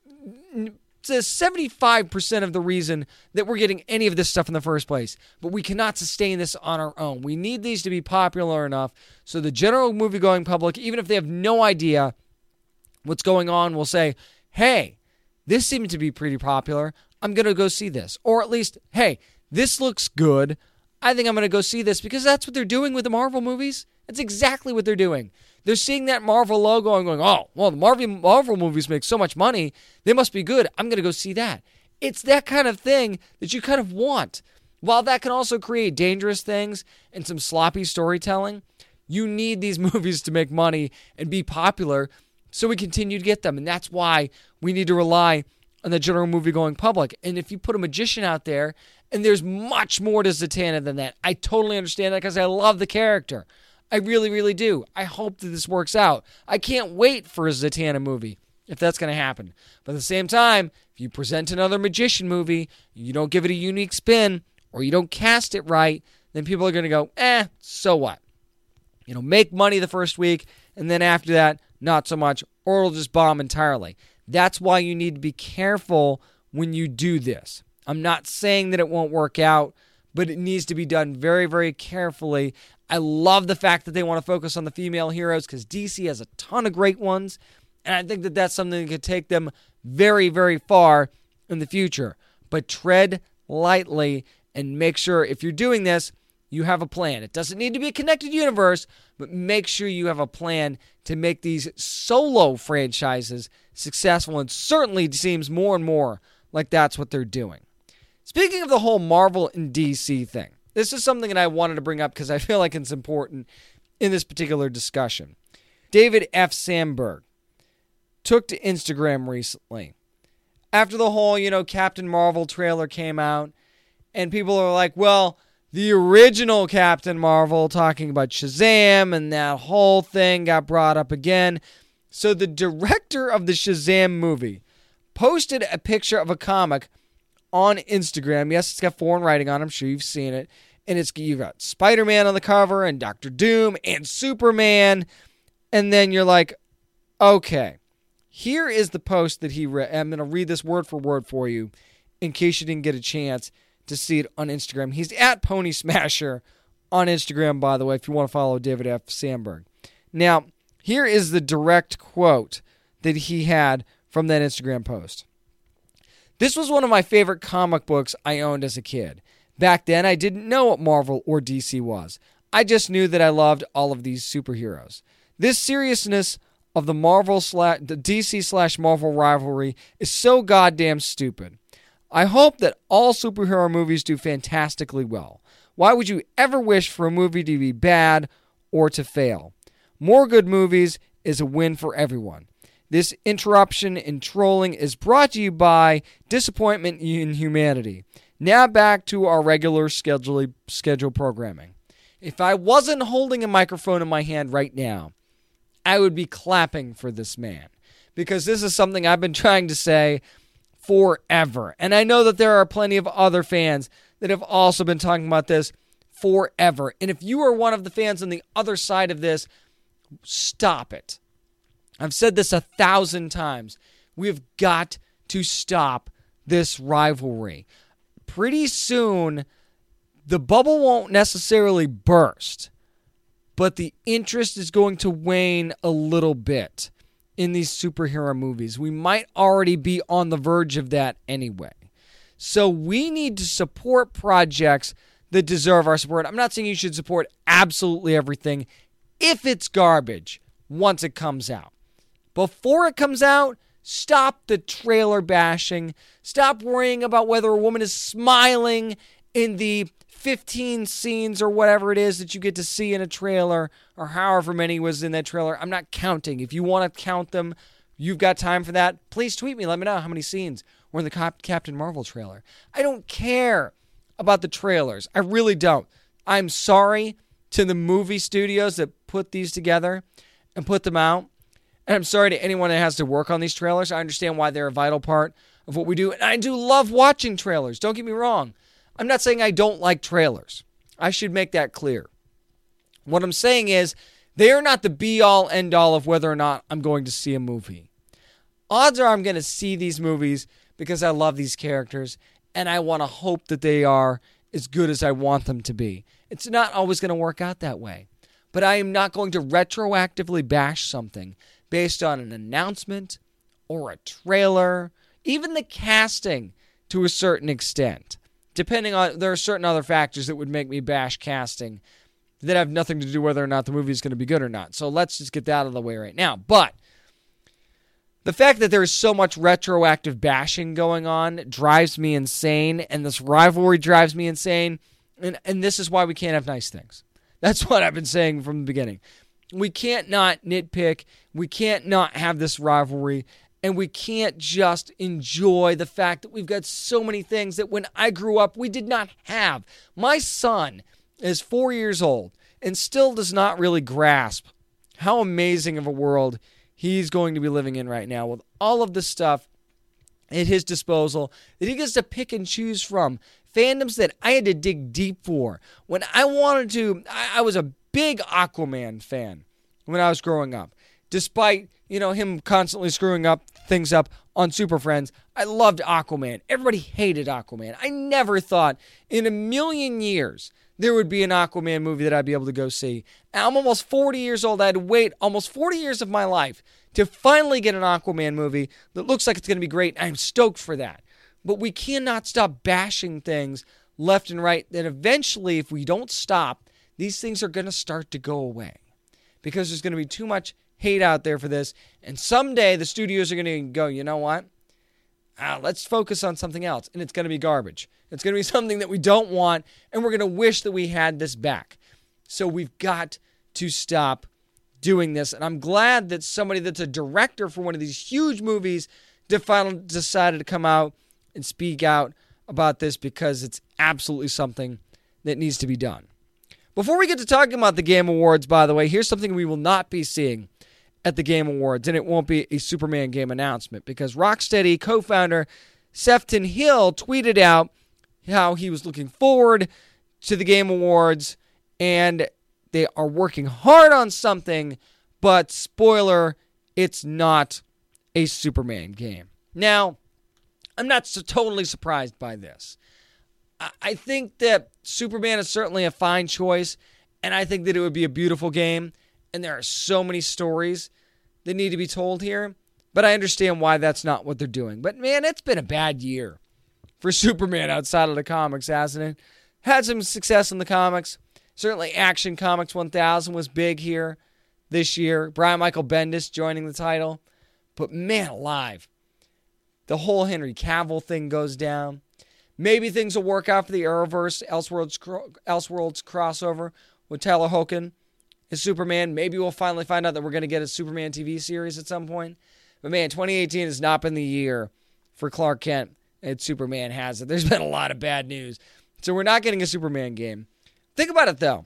a seventy-five percent of the reason that we're getting any of this stuff in the first place. But we cannot sustain this on our own. We need these to be popular enough so the general movie-going public, even if they have no idea what's going on, will say, hey, this seemed to be pretty popular. I'm going to go see this. Or at least, hey, this looks good. I think I'm going to go see this, because that's what they're doing with the Marvel movies. That's exactly what they're doing. They're seeing that Marvel logo and going, oh, well, the Marvel, Marvel movies make so much money. They must be good. I'm going to go see that. It's that kind of thing that you kind of want. While that can also create dangerous things and some sloppy storytelling, you need these movies to make money and be popular so we continue to get them. And that's why we need to rely on the general movie-going public. And if you put a magician out there, and there's much more to Zatanna than that, I totally understand that because I love the character. I really, really do. I hope that this works out. I can't wait for a Zatanna movie, if that's going to happen. But at the same time, if you present another magician movie, you don't give it a unique spin, or you don't cast it right, then people are going to go, eh, so what? You know, make money the first week, and then after that, not so much, or it'll just bomb entirely. That's why you need to be careful when you do this. I'm not saying that it won't work out, but it needs to be done very, very carefully. I love the fact that they want to focus on the female heroes because D C has a ton of great ones, and I think that that's something that could take them very, very far in the future. But tread lightly and make sure if you're doing this, you have a plan. It doesn't need to be a connected universe, but make sure you have a plan to make these solo franchises successful, and certainly seems more and more like that's what they're doing. Speaking of the whole Marvel and D C thing, this is something that I wanted to bring up because I feel like it's important in this particular discussion. David F. Sandberg took to Instagram recently after the whole, you know, Captain Marvel trailer came out, and people are like, well, the original Captain Marvel, talking about Shazam, and that whole thing got brought up again. So the director of the Shazam movie posted a picture of a comic on Instagram. Yes, it's got foreign writing on it. I'm sure you've seen it. And it's you've got Spider-Man on the cover, and Doctor Doom, and Superman. And then you're like, okay, here is the post that he read. I'm going to read this word for word for you in case you didn't get a chance to see it on Instagram. He's at Pony Smasher on Instagram, by the way, if you want to follow David F. Sandberg. Now, here is the direct quote that he had from that Instagram post. This was one of my favorite comic books I owned as a kid. Back then, I didn't know what Marvel or D C was. I just knew that I loved all of these superheroes. This seriousness of the Marvel slash the D C slash Marvel rivalry is so goddamn stupid. I hope that all superhero movies do fantastically well. Why would you ever wish for a movie to be bad or to fail? More good movies is a win for everyone. This interruption in trolling is brought to you by Disappointment in Humanity. Now back to our regular schedule, schedule programming. If I wasn't holding a microphone in my hand right now, I would be clapping for this man, because this is something I've been trying to say forever. And I know that there are plenty of other fans that have also been talking about this forever. And if you are one of the fans on the other side of this, stop it. I've said this a thousand times. We have got to stop this rivalry. Pretty soon, the bubble won't necessarily burst, but the interest is going to wane a little bit in these superhero movies. We might already be on the verge of that anyway. So we need to support projects that deserve our support. I'm not saying you should support absolutely everything if it's garbage once it comes out. Before it comes out, stop the trailer bashing. Stop worrying about whether a woman is smiling in the fifteen scenes or whatever it is that you get to see in a trailer, or however many was in that trailer. I'm not counting. If you want to count them, you've got time for that. Please tweet me. Let me know how many scenes were in the Cap- Captain Marvel trailer. I don't care about the trailers. I really don't. I'm sorry to the movie studios that put these together and put them out. And I'm sorry to anyone that has to work on these trailers. I understand why they're a vital part of what we do. And I do love watching trailers. Don't get me wrong. I'm not saying I don't like trailers. I should make that clear. What I'm saying is they are not the be-all, end-all of whether or not I'm going to see a movie. Odds are I'm going to see these movies because I love these characters, and I want to hope that they are as good as I want them to be. It's not always going to work out that way. But I am not going to retroactively bash something based on an announcement or a trailer, even the casting to a certain extent. Depending on, there are certain other factors that would make me bash casting that have nothing to do whether or not the movie is going to be good or not. So let's just get that out of the way right now. But the fact that there is so much retroactive bashing going on drives me insane, and this rivalry drives me insane, and, and this is why we can't have nice things. That's what I've been saying from the beginning. We can't not nitpick. We can't not have this rivalry. And we can't just enjoy the fact that we've got so many things that when I grew up, we did not have. My son is four years old and still does not really grasp how amazing of a world he's going to be living in right now with all of this stuff at his disposal that he gets to pick and choose from. Fandoms that I had to dig deep for. When I wanted to, I, I was a big Aquaman fan when I was growing up. Despite, you know, him constantly screwing up things up on Super Friends, I loved Aquaman. Everybody hated Aquaman. I never thought in a million years there would be an Aquaman movie that I'd be able to go see. And I'm almost forty years old. I had to wait almost forty years of my life to finally get an Aquaman movie that looks like it's going to be great. I'm stoked for that. But we cannot stop bashing things left and right that eventually, if we don't stop, these things are going to start to go away because there's going to be too much hate out there for this. And someday the studios are going to go, you know what? Ah, let's focus on something else. And it's going to be garbage. It's going to be something that we don't want. And we're going to wish that we had this back. So we've got to stop doing this. And I'm glad that somebody that's a director for one of these huge movies finally decided to come out and speak out about this because it's absolutely something that needs to be done. Before we get to talking about the Game Awards, by the way, here's something we will not be seeing at the Game Awards, and it won't be a Superman game announcement because Rocksteady co-founder Sefton Hill tweeted out how he was looking forward to the Game Awards, and they are working hard on something, but spoiler, it's not a Superman game. Now, I'm not so totally surprised by this. I think that Superman is certainly a fine choice, and I think that it would be a beautiful game, and there are so many stories that need to be told here, but I understand why that's not what they're doing. But man, it's been a bad year for Superman outside of the comics, hasn't it? Had some success in the comics. Certainly Action Comics one thousand was big here this year. Brian Michael Bendis joining the title. But man alive, the whole Henry Cavill thing goes down. Maybe things will work out for the Arrowverse, Elseworlds, Elseworlds crossover with Taylor Hoechlin as Superman. Maybe we'll finally find out that we're going to get a Superman T V series at some point. But man, twenty eighteen has not been the year for Clark Kent and Superman has it. There's been a lot of bad news. So we're not getting a Superman game. Think about it, though.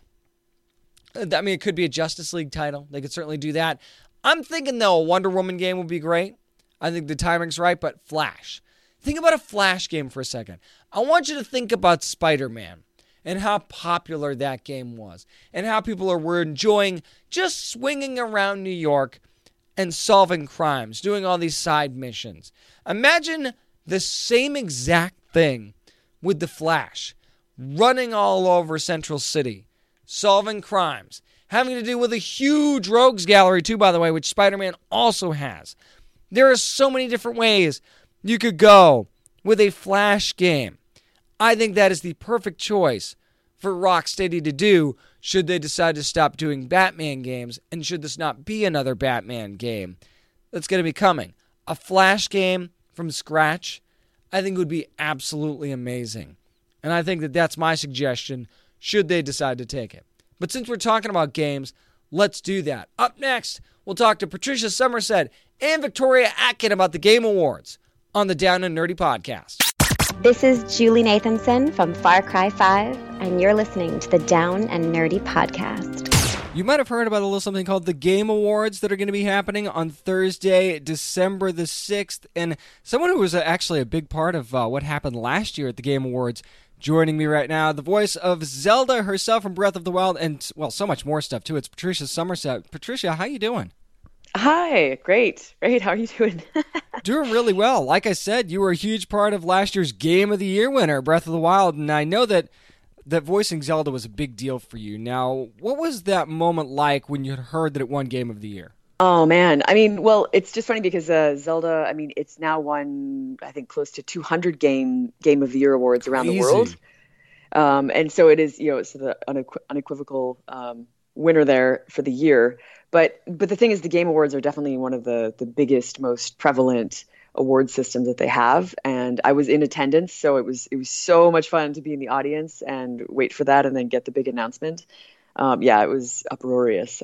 I mean, it could be a Justice League title. They could certainly do that. I'm thinking, though, a Wonder Woman game would be great. I think the timing's right, but Flash. Think about a Flash game for a second. I want you to think about Spider-Man and how popular that game was and how people are were enjoying just swinging around New York and solving crimes, doing all these side missions. Imagine the same exact thing with the Flash, running all over Central City, solving crimes, having to deal with a huge rogues gallery too, by the way, which Spider-Man also has. There are so many different ways you could go with a Flash game. I think that is the perfect choice for Rocksteady to do should they decide to stop doing Batman games and should this not be another Batman game that's going to be coming. A Flash game from scratch, I think would be absolutely amazing. And I think that that's my suggestion should they decide to take it. But since we're talking about games, let's do that. Up next, we'll talk to Patricia Somerset and Victoria Atkin about the Game Awards on the Down and Nerdy podcast. This is Julie Nathanson from Far Cry five, and you're listening to the Down and Nerdy podcast. You might have heard about a little something called the Game Awards that are going to be happening on Thursday, December the sixth. And someone who was actually a big part of uh, what happened last year at the Game Awards joining me right now, the voice of Zelda herself from Breath of the Wild, and, well, so much more stuff, too. It's Patricia Somerset. Patricia, how you doing? Hi, great. Great, how are you doing? Doing really well. Like I said, you were a huge part of last year's Game of the Year winner, Breath of the Wild, and I know that that voicing Zelda was a big deal for you. Now, what was that moment like when you had heard that it won Game of the Year? Oh, man. I mean, well, it's just funny because uh, Zelda, I mean, it's now won, I think, close to two hundred game Game of the Year awards around Crazy. the world. Um, and so it is, you know, it's the unequ- unequivocal um, winner there for the year. But but the thing is, the Game Awards are definitely one of the, the biggest, most prevalent award systems that they have. And I was in attendance, so it was it was so much fun to be in the audience and wait for that and then get the big announcement. Um, yeah, it was uproarious.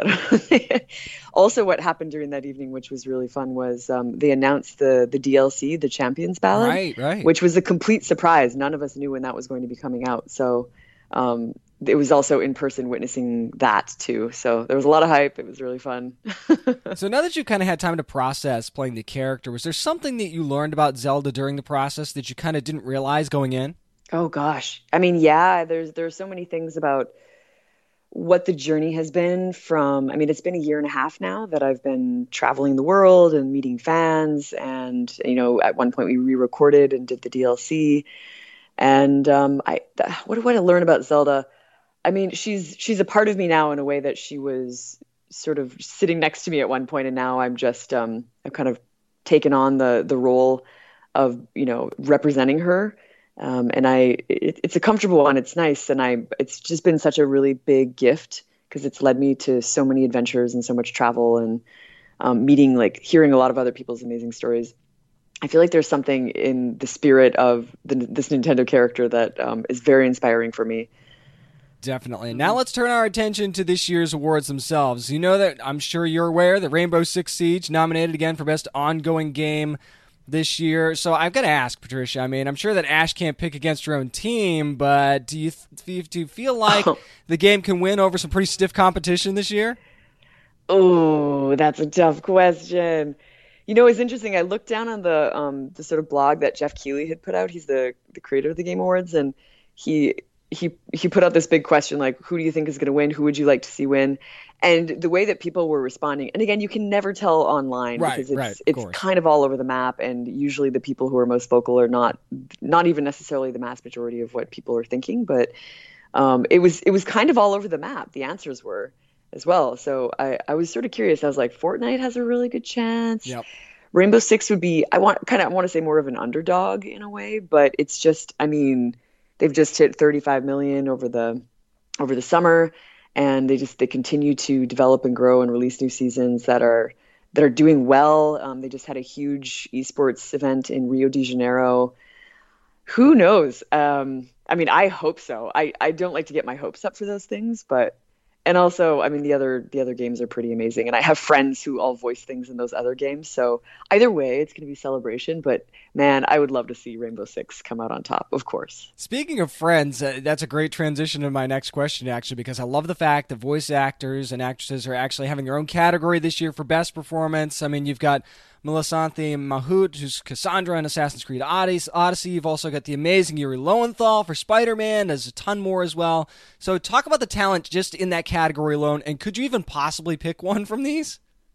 Also, what happened during that evening, which was really fun, was um, they announced the the D L C, the Champions Ballad, right, right. which was a complete surprise. None of us knew when that was going to be coming out. So um, it was also in person witnessing that too. So there was a lot of hype. It was really fun. So now that you kind of had time to process playing the character, was there something that you learned about Zelda during the process that you kind of didn't realize going in? Oh gosh, I mean, yeah. There's there's so many things about what the journey has been from, I mean, it's been a year and a half now that I've been traveling the world and meeting fans. And, you know, at one point we re-recorded and did the D L C. And um, I, th- what do I learn about Zelda? I mean, she's, she's a part of me now in a way that she was sort of sitting next to me at one point. And now I'm just, um, I've kind of taken on the, the role of, you know, representing her. Um, and I, it, it's a comfortable one. It's nice. And I, it's just been such a really big gift because it's led me to so many adventures and so much travel and um, meeting, like hearing a lot of other people's amazing stories. I feel like there's something in the spirit of the, this Nintendo character that um, is very inspiring for me. Definitely. Now let's turn our attention to this year's awards themselves. You know that I'm sure you're aware that Rainbow Six Siege nominated again for Best Ongoing Game this year. So I've got to ask, Patricia, I mean, I'm sure that Ash can't pick against her own team, but do you, th- do you feel like oh. the game can win over some pretty stiff competition this year? Oh, that's a tough question. You know, it's interesting. I looked down on the um, the sort of blog that Jeff Keighley had put out. He's the, the creator of the Game Awards, and he he he put out this big question like, who do you think is going to win? Who would you like to see win? And the way that people were responding, and again, you can never tell online right, because it's right, it's course. kind of all over the map, and usually the people who are most vocal are not not even necessarily the mass majority of what people are thinking, but um, it was it was kind of all over the map. The answers were as well. So I, I was sort of curious. I was like, Fortnite has a really good chance. Yep. Rainbow Six would be, I want kind of I want to say more of an underdog in a way, but it's just, I mean, they've just hit thirty-five million over the over the summer, and they just they continue to develop and grow and release new seasons that are that are doing well. Um, they just had a huge esports event in Rio de Janeiro. Who knows? Um, I mean, I hope so. I, I don't like to get my hopes up for those things, but and also, I mean, the other the other games are pretty amazing, and I have friends who all voice things in those other games. So either way, it's going to be celebration. But man, I would love to see Rainbow Six come out on top, of course. Speaking of friends, uh, that's a great transition to my next question, actually, because I love the fact that voice actors and actresses are actually having their own category this year for best performance. I mean, you've got Melisanthe Mahout, who's Cassandra in Assassin's Creed Odyssey. You've also got the amazing Yuri Lowenthal for Spider-Man. There's a ton more as well. So talk about the talent just in that category alone, and could you even possibly pick one from these?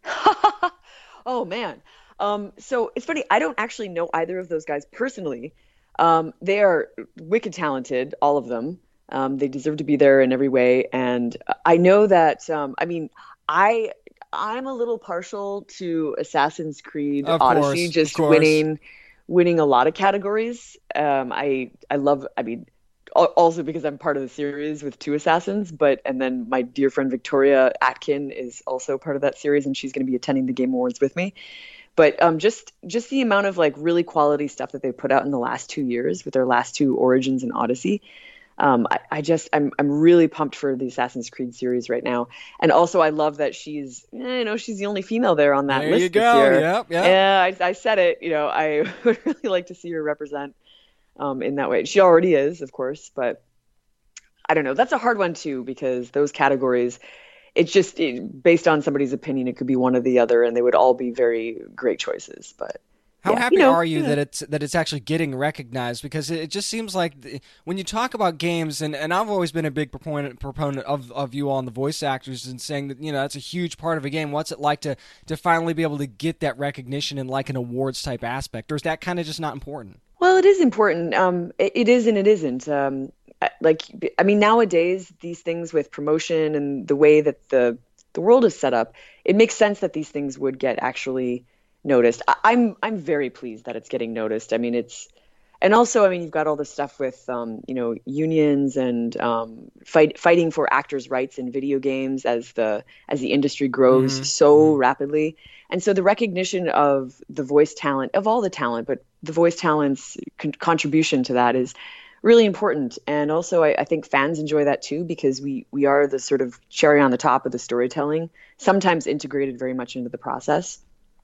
Oh, man. Um, so it's funny. I don't actually know either of those guys personally. Um, they are wicked talented, all of them. Um, they deserve to be there in every way. And I know that, um, I mean, I... I'm a little partial to Assassin's Creed of Odyssey, course, just winning, winning a lot of categories. Um, I I love. I mean, also because I'm part of the series with two Assassins, but and then my dear friend Victoria Atkin is also part of that series, and she's going to be attending the Game Awards with me. But um, just just the amount of like really quality stuff that they put out in the last two years with their last two Origins and Odyssey. Um, I, I just, I'm, I'm really pumped for the Assassin's Creed series right now. And also I love that she's, you know, she's the only female there on that there list you go. this year. Yep, yep. Yeah, I, I said it, you know, I would really like to see her represent, um, in that way. She already is, of course, but I don't know. That's a hard one too, because those categories, it's just it, based on somebody's opinion, it could be one or the other, and they would all be very great choices, but. How yeah, happy you know, are you yeah. that it's that it's actually getting recognized? Because it just seems like the, when you talk about games, and, and I've always been a big proponent proponent of, of you all and the voice actors, and saying that, you know, that's a huge part of a game. What's it like to, to finally be able to get that recognition in like an awards type aspect, or is that kind of just not important? Well, it is important. Um, it, it is and it isn't. Um, like, I mean, nowadays these things with promotion and the way that the the world is set up, it makes sense that these things would get actually noticed. I, I'm I'm very pleased that it's getting noticed. I mean, it's, and also, I mean, you've got all this stuff with, um, you know, unions and um, fight fighting for actors' rights in video games as the as the industry grows mm-hmm. so mm-hmm. rapidly, and so the recognition of the voice talent, of all the talent, but the voice talent's con- contribution to that is really important. And also, I, I think fans enjoy that too, because we we are the sort of cherry on the top of the storytelling, sometimes integrated very much into the process.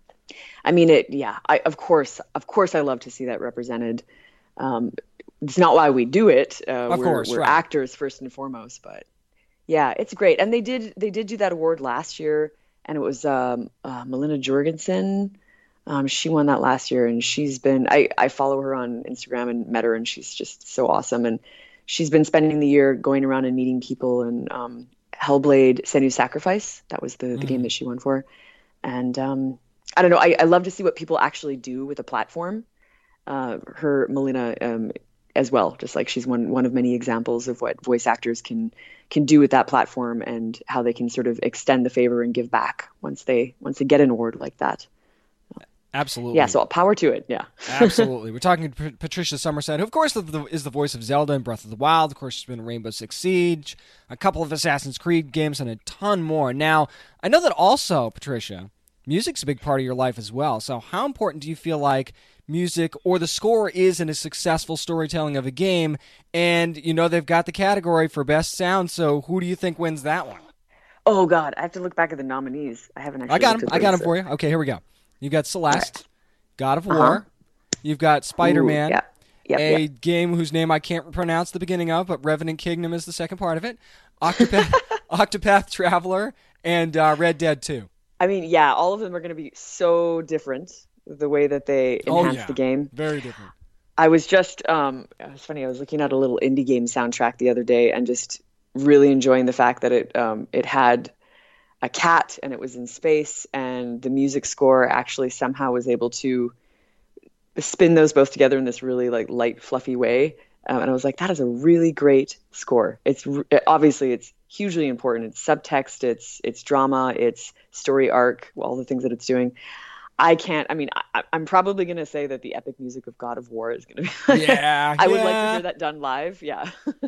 I mean, it, yeah, I, of course, of course, I love to see that represented. Um, it's not why we do it. Uh, of we're, course, we're right. actors first and foremost, but yeah, it's great. And they did, they did do that award last year, and it was um, uh, Melinda Jorgensen. Um, she won that last year, and she's been, I, I follow her on Instagram and met her, and she's just so awesome. And she's been spending the year going around and meeting people, and um, Hellblade: Senua's Sacrifice, that was the, the mm. game that she won for. And um, I don't know. I, I love to see what people actually do with a platform. Uh, her, Melina, um, as well, just like she's one one of many examples of what voice actors can can do with that platform, and how they can sort of extend the favor and give back once they once they get an award like that. Absolutely. Yeah, so power to it. Yeah. Absolutely. We're talking to P- Patricia Summersett, who, of course, is the, is the voice of Zelda in Breath of the Wild. Of course, she's been in Rainbow Six Siege, a couple of Assassin's Creed games, and a ton more. Now, I know that also, Patricia, music's a big part of your life as well. So how important do you feel like music or the score is in a successful storytelling of a game? And, you know, they've got the category for best sound, so who do you think wins that one? Oh, God. I have to look back at the nominees. I haven't actually I got looked them. at I got those, them for you. Okay, here we go. You've got Celeste, right. God of Uh-huh. War. You've got Spider-Man, Ooh, yeah. Yep, a yep. game whose name I can't pronounce the beginning of, but Revenant Kingdom is the second part of it. Octopath, Octopath Traveler, and uh, Red Dead two. I mean, yeah, all of them are going to be so different, the way that they enhance Oh, yeah. the game. Very different. I was just, um, it was funny, I was looking at a little indie game soundtrack the other day and just really enjoying the fact that it um, it had a cat and it was in space, and the music score actually somehow was able to spin those both together in this really like light, fluffy way. Um, and I was like, that is a really great score. It's obviously it's hugely important. It's subtext, it's it's drama, it's story arc, all the things that it's doing. I can't. I mean, I, I'm probably going to say that the epic music of God of War is going to be. Yeah, I would like to yeah. hear that done live. Yeah.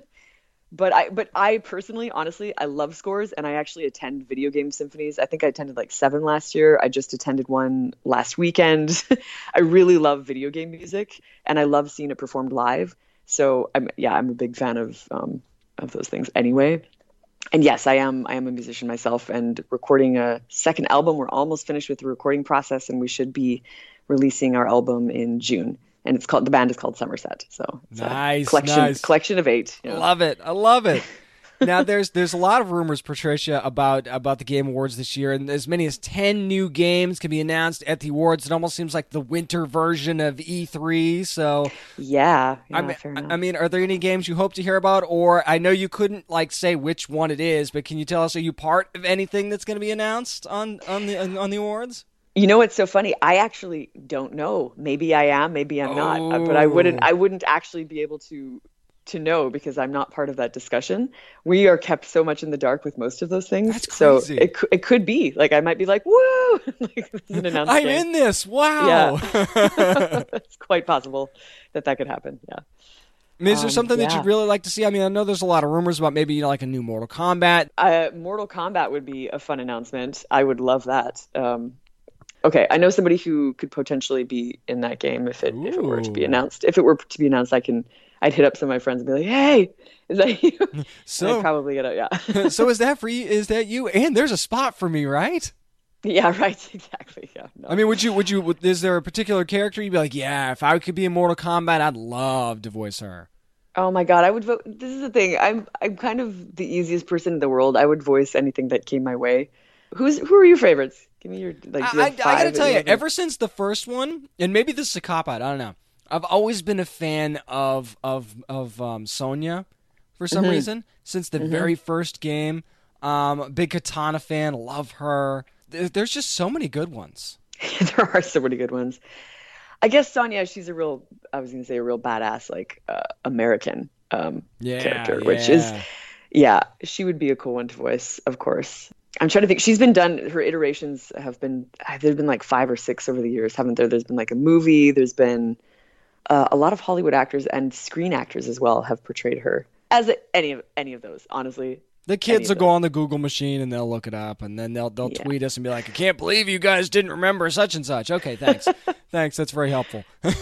But I, but I personally, honestly, I love scores, and I actually attend video game symphonies. I think I attended like seven last year. I just attended one last weekend. I really love video game music, and I love seeing it performed live. So I'm, yeah, I'm a big fan of um, of those things anyway. And yes, I am. I am a musician myself, and recording a second album. We're almost finished with the recording process, and we should be releasing our album in June. And it's called the band is called Somerset. So it's Nice, a collection nice. collection of eight. You know. Love it. I love it. Now, there's there's a lot of rumors, Patricia, about about the Game Awards this year, and as many as ten new games can be announced at the awards. It almost seems like the winter version of E three. So, Yeah, yeah I mean, fair I- enough. I mean, are there any games you hope to hear about? Or I know you couldn't like say which one it is, but can you tell us? Are you part of anything that's going to be announced on on the on the awards? You know what's so funny? I actually don't know. Maybe I am, maybe I'm not. Uh, But I wouldn't. Oh. I wouldn't actually be able to to know because I'm not part of that discussion. We are kept so much in the dark with most of those things. That's so crazy. it cou- it could be like I might be like, woo! Like, this is an announced I'm game. in this. Wow. It's quite possible that that could happen. Yeah. I mean, is there Um, something that yeah. you'd really like to see? I mean, I know there's a lot of rumors about maybe you know, like a new Mortal Kombat. Uh, Mortal Kombat would be a fun announcement. I would love that. Um, okay, I know somebody who could potentially be in that game if it if it were to be Ooh. announced. If it were to be announced, I can I'd hit up some of my friends and be like, "Hey, is that you?" And So, I'd probably get a yeah. so is that for you? Is that you? And there's a spot for me, right? Yeah, right. Exactly. Yeah. No. I mean, would you? Would you? Would, is there a particular character you'd be like, yeah, if I could be in Mortal Kombat, I'd love to voice her. Oh my God, I would vote. This is the thing. I'm I'm kind of the easiest person in the world. I would voice anything that came my way. Who's who are your favorites? Give me your like. do you I, I, have I five gotta that tell you, have? ever since the first one, and maybe this is a cop out, I don't know. I've always been a fan of of of um, Sonya for some Mm-hmm. reason since the very first game. Um, big Katana fan, love her. There- There's just so many good ones. There are so many good ones. I guess Sonya, she's a real. I was gonna say a real badass, like uh, American um, Yeah, character, which is, yeah. yeah, she would be a cool one to voice, of course. I'm trying to think. She's been done. Her iterations have been. There's been like five or six over the years, haven't there? There's been like a movie. There's been uh, a lot of Hollywood actors and screen actors as well have portrayed her as a, any of any of those. Honestly, The kids will of go those. on the Google machine and they'll look it up, and then they'll they'll Yeah. tweet us and be like, "I can't believe you guys didn't remember such and such." Okay, thanks, thanks. That's very helpful.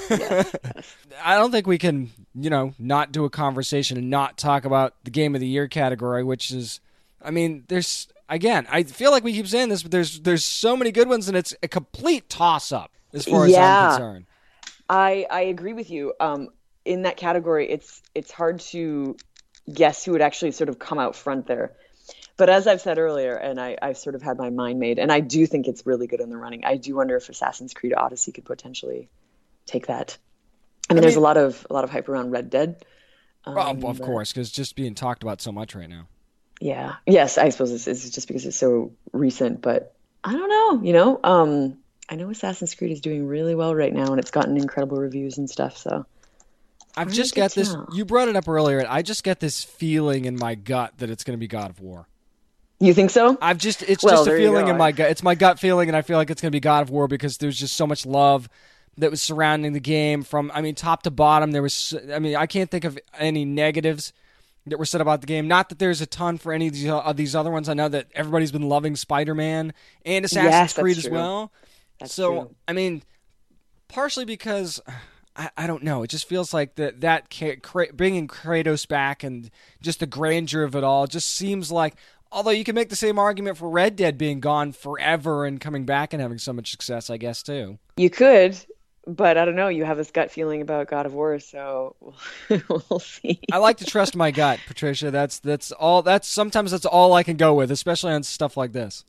I don't think we can, you know, not do a conversation and not talk about the Game of the Year category, which is, I mean, there's again, I feel like we keep saying this, but there's there's so many good ones, and it's a complete toss up as far as I'm Yeah. concerned. I I agree with you. Um, in that category, it's it's hard to guess who would actually sort of come out front there. But as I've said earlier, and I, I've sort of had my mind made, and I do think it's really good in the running. I do wonder if Assassin's Creed Odyssey could potentially take that. I mean, I there's mean- a lot of a lot of hype around Red Dead. Um, Well, of but- course, because just being talked about so much right now. Yeah. Yes, I suppose it's, it's just because it's so recent, but I don't know. You know, um, I know Assassin's Creed is doing really well right now, and it's gotten incredible reviews and stuff. So. I've Hard just to got this. tell. You brought it up earlier. I just get this feeling in my gut that it's going to be God of War. You think so? I've just it's Well, just a there you feeling go. in my gut. It's my gut feeling, and I feel like it's going to be God of War because there's just so much love that was surrounding the game from, I mean, top to bottom. There was, I mean, I can't think of any negatives that were said about the game. Not that there's a ton for any of these, uh, these other ones. I know that everybody's been loving Spider-Man and Assassin's Yes, that's Creed as true. well. That's so, true. I mean, partially because I, I don't know. It just feels like that that K- Kra- bringing Kratos back and just the grandeur of it all just seems like. Although you can make the same argument for Red Dead being gone forever and coming back and having so much success, I guess too. You could, but I don't know. You have this gut feeling about God of War, so we'll, we'll see. I like to trust my gut, Patricia. That's that's all. That's sometimes that's all I can go with, especially on stuff like this.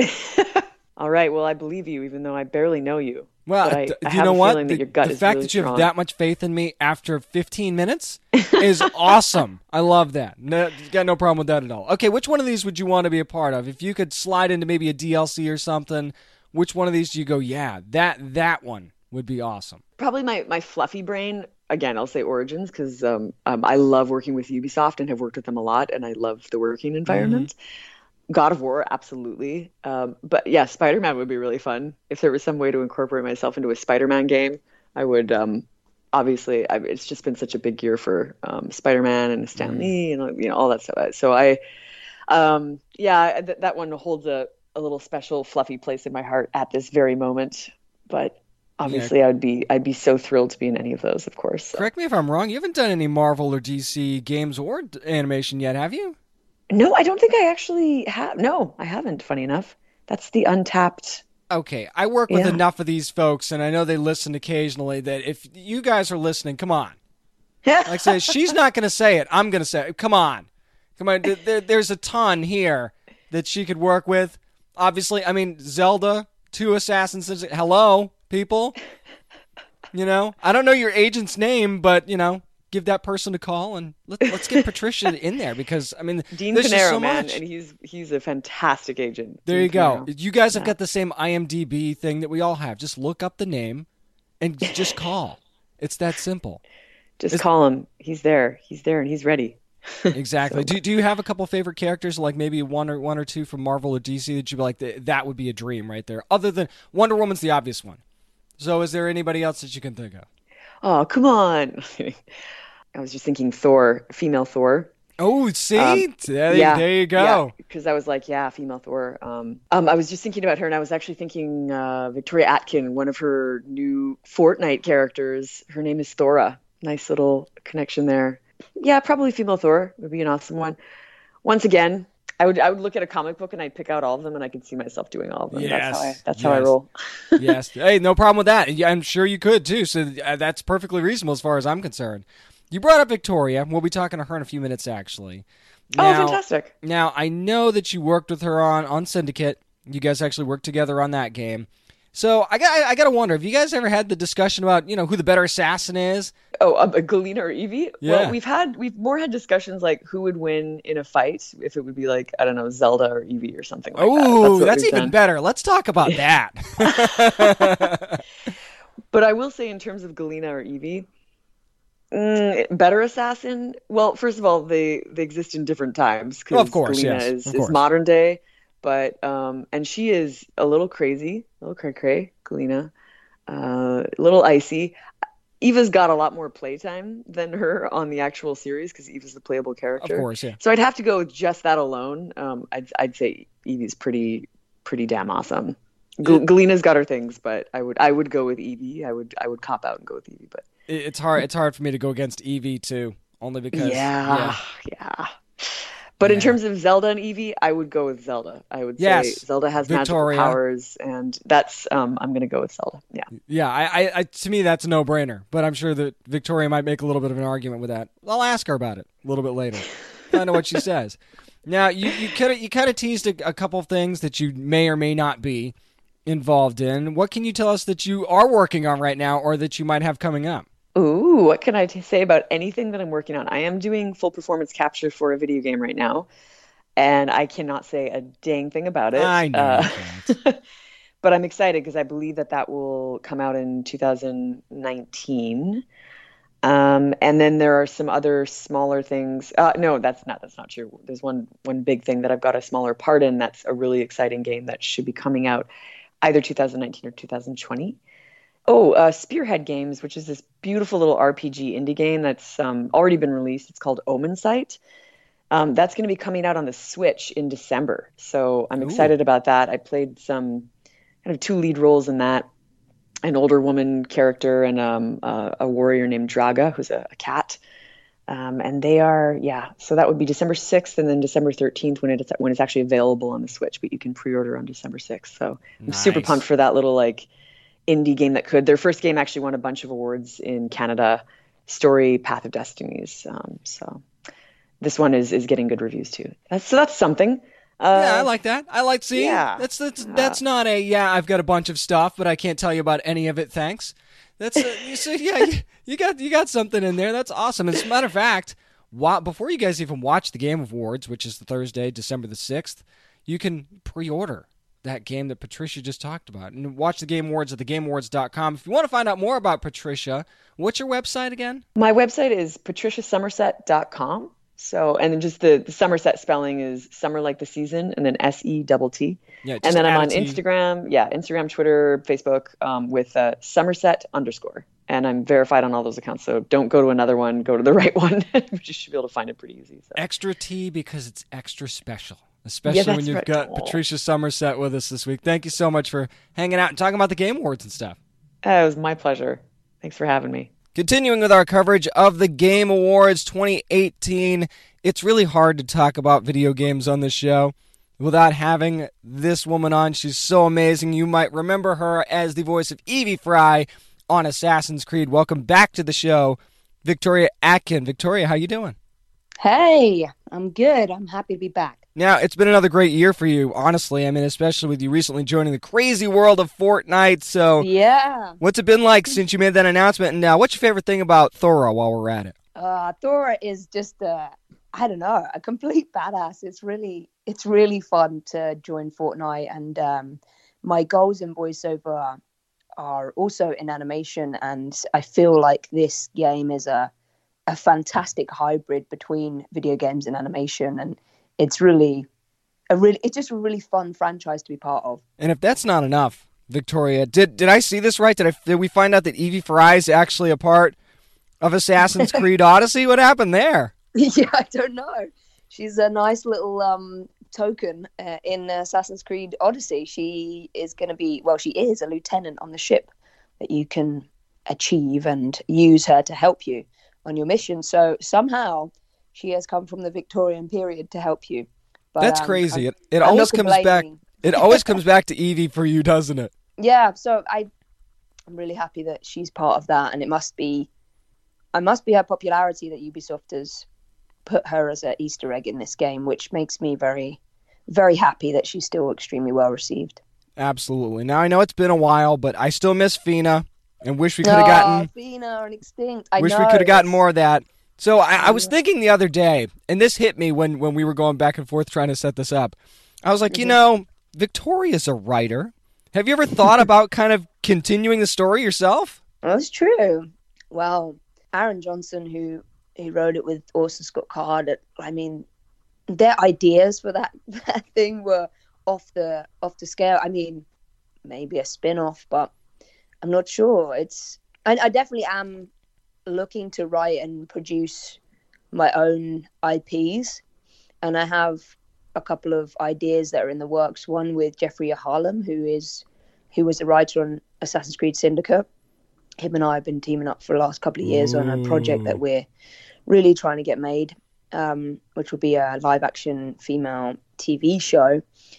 All right. Well, I believe you, even though I barely know you. Well, But I, d- I you have know a what? feeling that The, your gut the is fact really that you have strong. that much faith in me after fifteen minutes is awesome. I love that. No, got no problem with that at all. Okay, which one of these would you want to be a part of? If you could slide into maybe a D L C or something, which one of these do you go, yeah, that that one would be awesome? Probably my, my fluffy brain. Again, I'll say Origins because um, um, I love working with Ubisoft and have worked with them a lot, and I love the working environment. Mm-hmm. God of War, absolutely. Um, but yeah, Spider-Man would be really fun. If there was some way to incorporate myself into a Spider-Man game, I would. Um, obviously, I, it's just been such a big year for um, Spider-Man and Stan Lee and you know all that stuff. So I, um, yeah, th- that one holds a, a little special, fluffy place in my heart at this very moment. But obviously, yeah. I'd be I'd be so thrilled to be in any of those, of course. So. Correct me if I'm wrong. You haven't done any Marvel or D C games or animation yet, have you? No, I don't think I actually have. No, I haven't, funny enough. That's the untapped. Okay, I work with Yeah. enough of these folks, and I know they listen occasionally, that if you guys are listening, come on. Like I say, she's not going to say it. I'm going to say it. Come on. Come on. There, there's a ton here that she could work with. Obviously, I mean, Zelda, two Assassins. Hello, people. You know, I don't know your agent's name, but, you know, give that person a call and let, let's get Patricia in there because, I mean, Dean there's Pinero, just so man, much. and he's he's a fantastic agent. There Dean you go. Pinero. You guys have Yeah. got the same I M D B thing that we all have. Just look up the name and just call. It's that simple. Just It's- call him. He's there. He's there, and he's ready. Exactly. So- Do Do you have a couple favorite characters, like maybe one or one or two from Marvel or D C that you'd be like, "Th- that would be a dream right there? Other than Wonder Woman's the obvious one. So is there anybody else that you can think of? Oh, come on. I was just thinking Thor, female Thor. Oh, see, Um, there, yeah, there you go. Because I was like, yeah, female Thor. Um, um, I was just thinking about her, and I was actually thinking uh, Victoria Atkin, one of her new Fortnite characters. Her name is Thora. Nice little connection there. Yeah, probably female Thor would be an awesome one. Once again, I would I would look at a comic book and I'd pick out all of them, and I could see myself doing all of them. Yes, That's how I that's how I yes. roll. Yes. Hey, no problem with that. Yeah, I'm sure you could too. So uh, that's perfectly reasonable as far as I'm concerned. You brought up Victoria. We'll be talking to her in a few minutes, actually. Oh, Now- fantastic. Now, I know that you worked with her on, on Syndicate. You guys actually worked together on that game. So I got I got to wonder, have you guys ever had the discussion about, you know, who the better assassin is? Oh, uh, Galena or Evie? Yeah. Well, we've had we've more had discussions like who would win in a fight, if it would be like, I don't know, Zelda or Evie or something like that. Oh, what that's we've even done. better. Let's talk about that. But I will say, in terms of Galena or Evie, mm, better assassin. Well, first of all, they they exist in different times because Well, of course, Galena yes, is, of is course. modern day, but um, and she is a little crazy, a little cray cray. Galena, uh, a little icy. Eva's got a lot more playtime than her on the actual series because Eva's the playable Of character. course, yeah. So I'd have to go with just that alone. Um, I'd I'd say Evie's pretty pretty damn awesome. Gal- Galena's got her things, but I would I would go with Evie. I would I would cop out and go with Evie, but It- It's hard It's hard for me to go against Evie, too, only because... yeah, yeah. But in Yeah. terms of Zelda and Evie, I would go with Zelda. I would Yes, say Zelda has Victoria. magical powers, and that's um, I'm gonna go with Zelda. Yeah. Yeah, I, I, I, to me, that's a no-brainer. But I'm sure that Victoria might make a little bit of an argument with that. I'll ask her about it a little bit later. Find out what she says. Now, you you kind of you kind of teased a, a couple of things that you may or may not be involved in. What can you tell us that you are working on right now, or that you might have coming up? Ooh, what can I t- say about anything that I'm working on? I am doing full performance capture for a video game right now, and I cannot say a dang thing about it. I know Uh, you can't. but I'm excited because I believe that that will come out in two thousand nineteen. Um, and then there are some other smaller things. Uh, no, that's not that's not true. There's one one big thing that I've got a smaller part in. That's a really exciting game that should be coming out either two thousand nineteen or two thousand twenty. Oh, uh, Spearhead Games, which is this beautiful little R P G indie game that's um, already been released. It's called Omen Sight. Um, that's going to be coming out on the Switch in December. So I'm excited Ooh. about that. I played some kind of two lead roles in that. An older woman character and um, uh, a warrior named Draga, who's a, a cat. Um, and they are, yeah, so that would be December sixth and then December thirteenth when it's, when it's actually available on the Switch, but you can pre-order on December sixth. So I'm nice. super pumped for that little like indie game that could. Their first game actually won a bunch of awards in Canada, Story Path of Destinies. Um, so this one is is getting good reviews too. That's, so that's something. Uh, yeah, I like that. I like seeing. Yeah. That's that's that's not a yeah. I've got a bunch of stuff, but I can't tell you about any of it. Thanks. That's uh, you see, yeah. You, you got you got something in there. That's awesome. As a matter of fact, while, before you guys even watch the Game Awards, which is the Thursday, December the sixth, you can pre-order that game that Patricia just talked about and watch the Game Awards at the game awards dot com. If you want to find out more about Patricia, what's your website again? My website is patricia somerset dot com. So, and then just the, the Somerset spelling is summer like the season, and then S E T T. Yeah, and then I'm on Instagram, yeah, Instagram, Twitter, Facebook, um, with uh, Somerset underscore. And I'm verified on all those accounts, so don't go to another one, go to the right one. You should be able to find it pretty easy. So. Extra T because it's extra special, especially yeah, when you've right. got oh. Patricia Somerset with us this week. Thank you so much for hanging out and talking about the Game Awards and stuff. Uh, it was my pleasure. Thanks for having me. Continuing with our coverage of the Game Awards twenty eighteen, it's really hard to talk about video games on this show without having this woman on. She's so amazing. You might remember her as the voice of Evie Fry on Assassin's Creed. Welcome back to the show, Victoria Atkin. Victoria, how you doing? Hey, I'm good. I'm happy to be back. Now, it's been another great year for you, honestly. I mean, especially with you recently joining the crazy world of Fortnite. So, yeah. What's it been like since you made that announcement? And now, what's your favorite thing about Thora while we're at it? Uh, Thora is just a, I don't know, a complete badass. It's really, it's really fun to join Fortnite, and um, my goals in voiceover are also in animation, and I feel like this game is a, a fantastic hybrid between video games and animation, and it's really a really it's just a really fun franchise to be part of. And if that's not enough, Victoria, did did I see this right? Did I did we find out that Evie Fry is actually a part of Assassin's Creed Odyssey? What happened there? Yeah, I don't know. She's a nice little um, token uh, in Assassin's Creed Odyssey. She is going to be, well, she is a lieutenant on the ship that you can achieve and use her to help you on your mission. So somehow she has come from the Victorian period to help you. But, That's um, crazy. I'm, it it I'm always comes back. It always comes back to Evie for you, doesn't it? Yeah. So I, I'm really happy that she's part of that, and it must be, it must be her popularity that Ubisoft has put her as an Easter egg in this game, which makes me very, very happy that she's still extremely well received. Absolutely. Now I know it's been a while, but I still miss Fina, and wish we could have gotten. Oh, Fina and Extinct. I wish know. we could have gotten more of that. So I, I was thinking the other day, and this hit me when, when we were going back and forth trying to set this up. I was like, mm-hmm. you know, Victoria's a writer. Have you ever thought about kind of continuing the story yourself? That's true. Well, Aaron Johnson, who he wrote it with Orson Scott Card, I mean, their ideas for that, that thing were off the off the scale. I mean, maybe a spin-off, but I'm not sure. It's I, I definitely am looking to write and produce my own I Ps, and I have a couple of ideas that are in the works. One with Jeffrey Harlem, who is who was a writer on Assassin's Creed Syndicate. Him and I have been teaming up for the last couple of years Ooh. on a project that we're really trying to get made, um, which will be a live-action female T V show.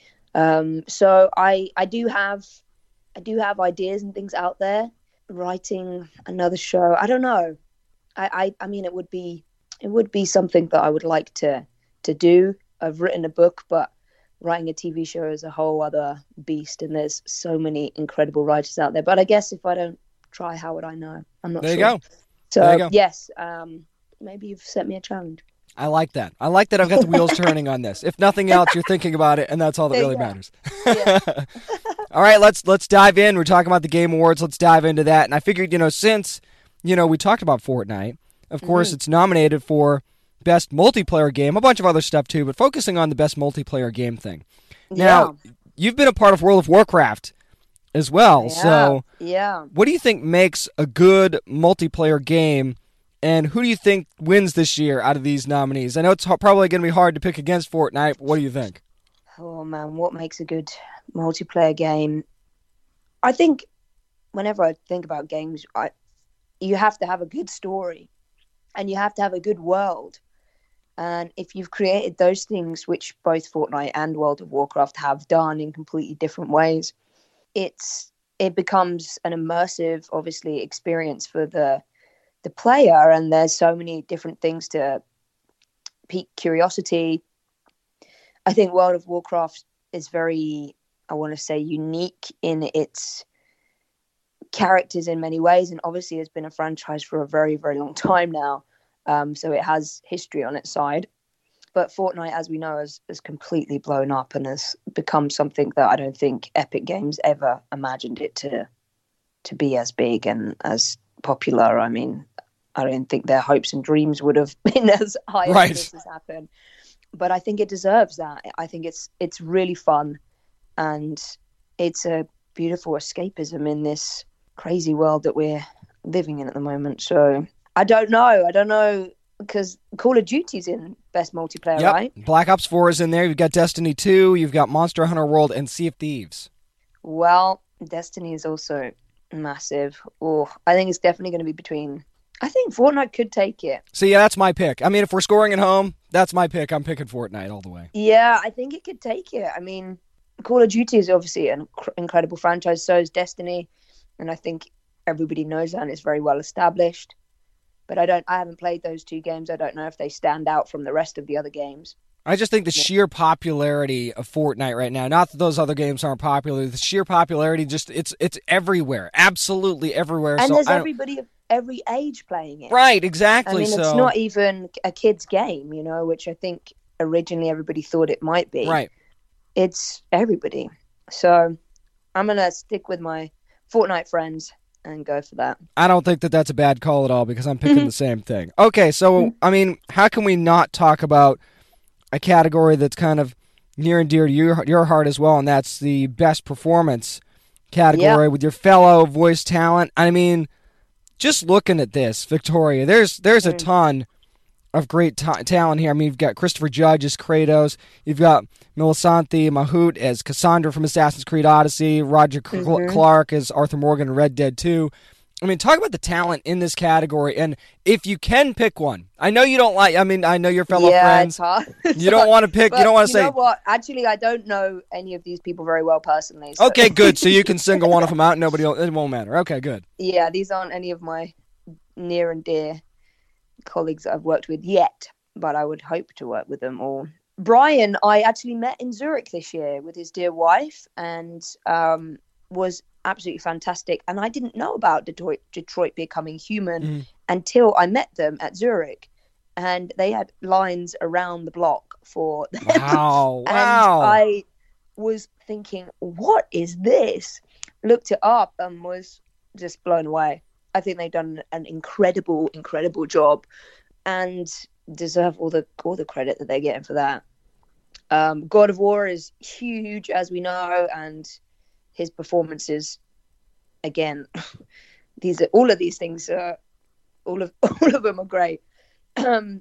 Um, so I I do have I do have ideas and things out there. Writing another show, I don't know. I, I I mean, it would be it would be something that I would like to to do. I've written a book, but writing a T V show is a whole other beast, and there's so many incredible writers out there. But I guess if I don't try, how would I know? I'm not there sure. There you go. So there you go. yes, um, maybe you've set me a challenge. I like that. I like that I've got the wheels turning on this. If nothing else, you're thinking about it, and that's all that really matters. Yeah. All right, let's let's dive in. We're talking about the Game Awards. Let's dive into that. And I figured, you know, since you know, we talked about Fortnite. Of course, Mhm. it's nominated for Best Multiplayer Game, a bunch of other stuff too, but focusing on the Best Multiplayer Game thing. Now, you've been a part of World of Warcraft as well, yeah, so yeah. what do you think makes a good multiplayer game, and who do you think wins this year out of these nominees? I know it's h- probably going to be hard to pick against Fortnite, but what do you think? Oh man, what makes a good multiplayer game? I think whenever I think about games, I you have to have a good story, and you have to have a good world. And if you've created those things, which both Fortnite and World of Warcraft have done in completely different ways, it's it becomes an immersive, obviously, experience for the the player. And there's so many different things to pique curiosity. I think World of Warcraft is very, I want to say, unique in its characters in many ways, and obviously has been a franchise for a very, very long time now. Um, so it has history on its side. But Fortnite, as we know, has, has completely blown up and has become something that I don't think Epic Games ever imagined it to to be as big and as popular. I mean, I don't think their hopes and dreams would have been as high Right. as this has happened. But I think it deserves that. I think it's it's really fun, and it's a beautiful escapism in this crazy world that we're living in at the moment. So I don't know. I don't know, because Call of Duty's in Best Multiplayer, Yep. right? Black Ops four is in there. You've got Destiny two, you've got Monster Hunter World, and Sea of Thieves. Well, Destiny is also massive. Oh, I think it's definitely going to be between... I think Fortnite could take it. So yeah, that's my pick. I mean, if we're scoring at home, that's my pick. I'm picking Fortnite all the way. Yeah, I think it could take it. I mean, Call of Duty is obviously an inc- incredible franchise. So is Destiny. And I think everybody knows that, and it's very well established. But I don't. I haven't played those two games. I don't know if they stand out from the rest of the other games. I just think the sheer popularity of Fortnite right now, not that those other games aren't popular, the sheer popularity, just it's it's everywhere. Absolutely everywhere. And so there's I don't- everybody of every age playing it. Right, I exactly. mean, so it's not even a kid's game, you know, which I think originally everybody thought it might be. right. It's everybody. So I'm going to stick with my Fortnite friends and go for that. I don't think that that's a bad call at all because I'm picking the same thing. Okay, so I mean, how can we not talk about a category that's kind of near and dear to your your heart as well, and that's the best performance category Yeah. with your fellow voice talent? I mean, just looking at this, Victoria, there's there's a Mm. ton of great ta- talent here. I mean, you've got Christopher Judge as Kratos, you've got Milisanthi Mahout as Cassandra from Assassin's Creed Odyssey, Roger Cl- Mhm. Clark as Arthur Morgan in Red Dead two. I mean, talk about the talent in this category, and if you can pick one, I know you don't like. I mean, I know your fellow yeah, friends. it's hard. It's You don't hard. want to pick. But You don't want to you say. know what? Actually, I don't know any of these people very well personally. So. Okay, good. So you can single one of them out. And nobody. It won't matter. Okay, good. Yeah, these aren't any of my near and dear colleagues that I've worked with yet, but I would hope to work with them all. Brian, I actually met in Zurich this year with his dear wife, and um, was absolutely fantastic. And I didn't know about Detroit, Detroit Becoming Human Mm. until I met them at Zurich, and they had lines around the block for them. Wow! And Wow! I was thinking, what is this? Looked it up and was just blown away. I think they've done an incredible, incredible job, and deserve all the all the credit that they're getting for that. Um, God of War is huge, as we know, and his performances, again, these are all of these things. Are, all of all of them are great. Um,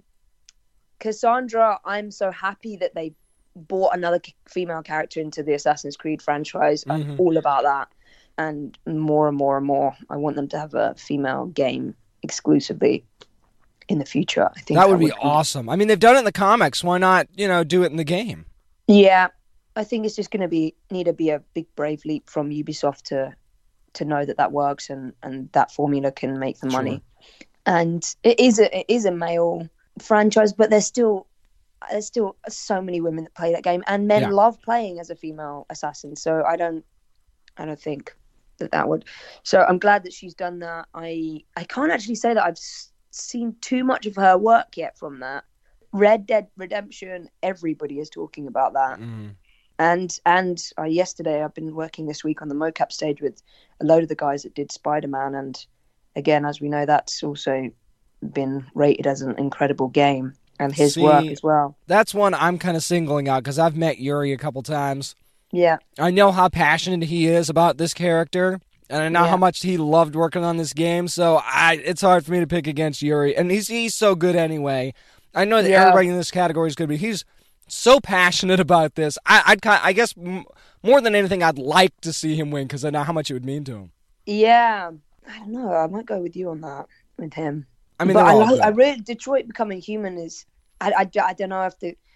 Cassandra, I'm so happy that they brought another female character into the Assassin's Creed franchise. Mhm. I'm all about that, and more and more and more. I want them to have a female game exclusively in the future. I think that would be awesome. I mean, they've done it in the comics. Why not? You know, do it in the game. Yeah, I think it's just going to be need to be a big brave leap from Ubisoft to to know that that works and and that formula can make the Sure. money. And it is a it is a male franchise, but there's still there's still so many women that play that game, and men Yeah. love playing as a female assassin. So I don't I don't think that that would. So I'm glad that she's done that. I I can't actually say that I've s- seen too much of her work yet from that. Red Dead Redemption, everybody is talking about that. Mm. And and uh, yesterday, I've been working this week on the mocap stage with a load of the guys that did Spider-Man, and again, as we know, that's also been rated as an incredible game, and his See, work as well. That's one I'm kind of singling out because I've met Yuri a couple times. Yeah. I know how passionate he is about this character, and I know Yeah. how much he loved working on this game, so I it's hard for me to pick against Yuri. And he's he's so good anyway. I know that Yeah. everybody in this category is good, but he's so passionate about this. I I'd kind I guess m- more than anything, I'd like to see him win because I know how much it would mean to him. Yeah. I don't know. I might go with you on that, with him. I mean, but they're I, all like, good. I really, Detroit Becoming Human is, I, I, I don't know if the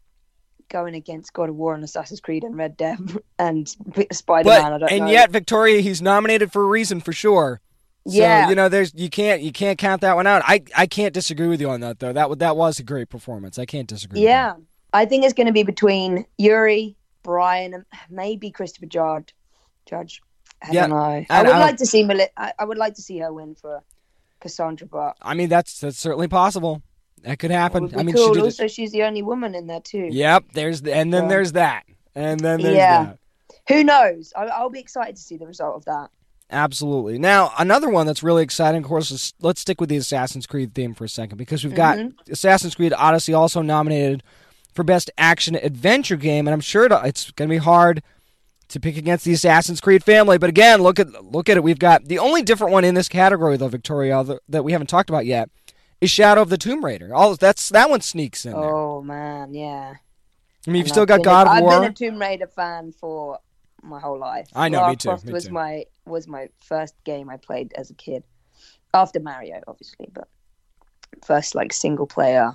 going against God of War and Assassin's Creed and Red Dead and Spider-Man, I But don't and know. yet, Victoria, he's nominated for a reason for sure. So, Yeah. you know, there's you can't you can't count that one out. I, I can't disagree with you on that though. That wa- that was a great performance. I can't disagree. Yeah. I think it's going to be between Yuri, Brian, and maybe Christopher Judge. Judge. I Yeah, don't know. I and would I- like to see Meli- I, I would like to see her win for Cassandra, but I mean, that's that's certainly possible. That could it happen. would be I mean, cool. she did. Also, she's the only woman in there too. Yep. There's the, and then Yeah. there's that, and then there's Yeah. that. Who knows? I, I'll be excited to see the result of that. Absolutely. Now, another one that's really exciting, of course, is let's stick with the Assassin's Creed theme for a second because we've got Mhm. Assassin's Creed Odyssey also nominated for Best Action Adventure Game, and I'm sure it- it's going to be hard to pick against the Assassin's Creed family. But again, look at look at it. We've got the only different one in this category, though, Victoria, th- that we haven't talked about yet, is Shadow of the Tomb Raider. All that's that one sneaks in there. Oh man, yeah. I mean, you've And still I've got been God a, of I've War. been a Tomb Raider fan for my whole life. I know, Lara me too, Croft me was too. my was my first game I played as a kid, after Mario, obviously, but first like single player.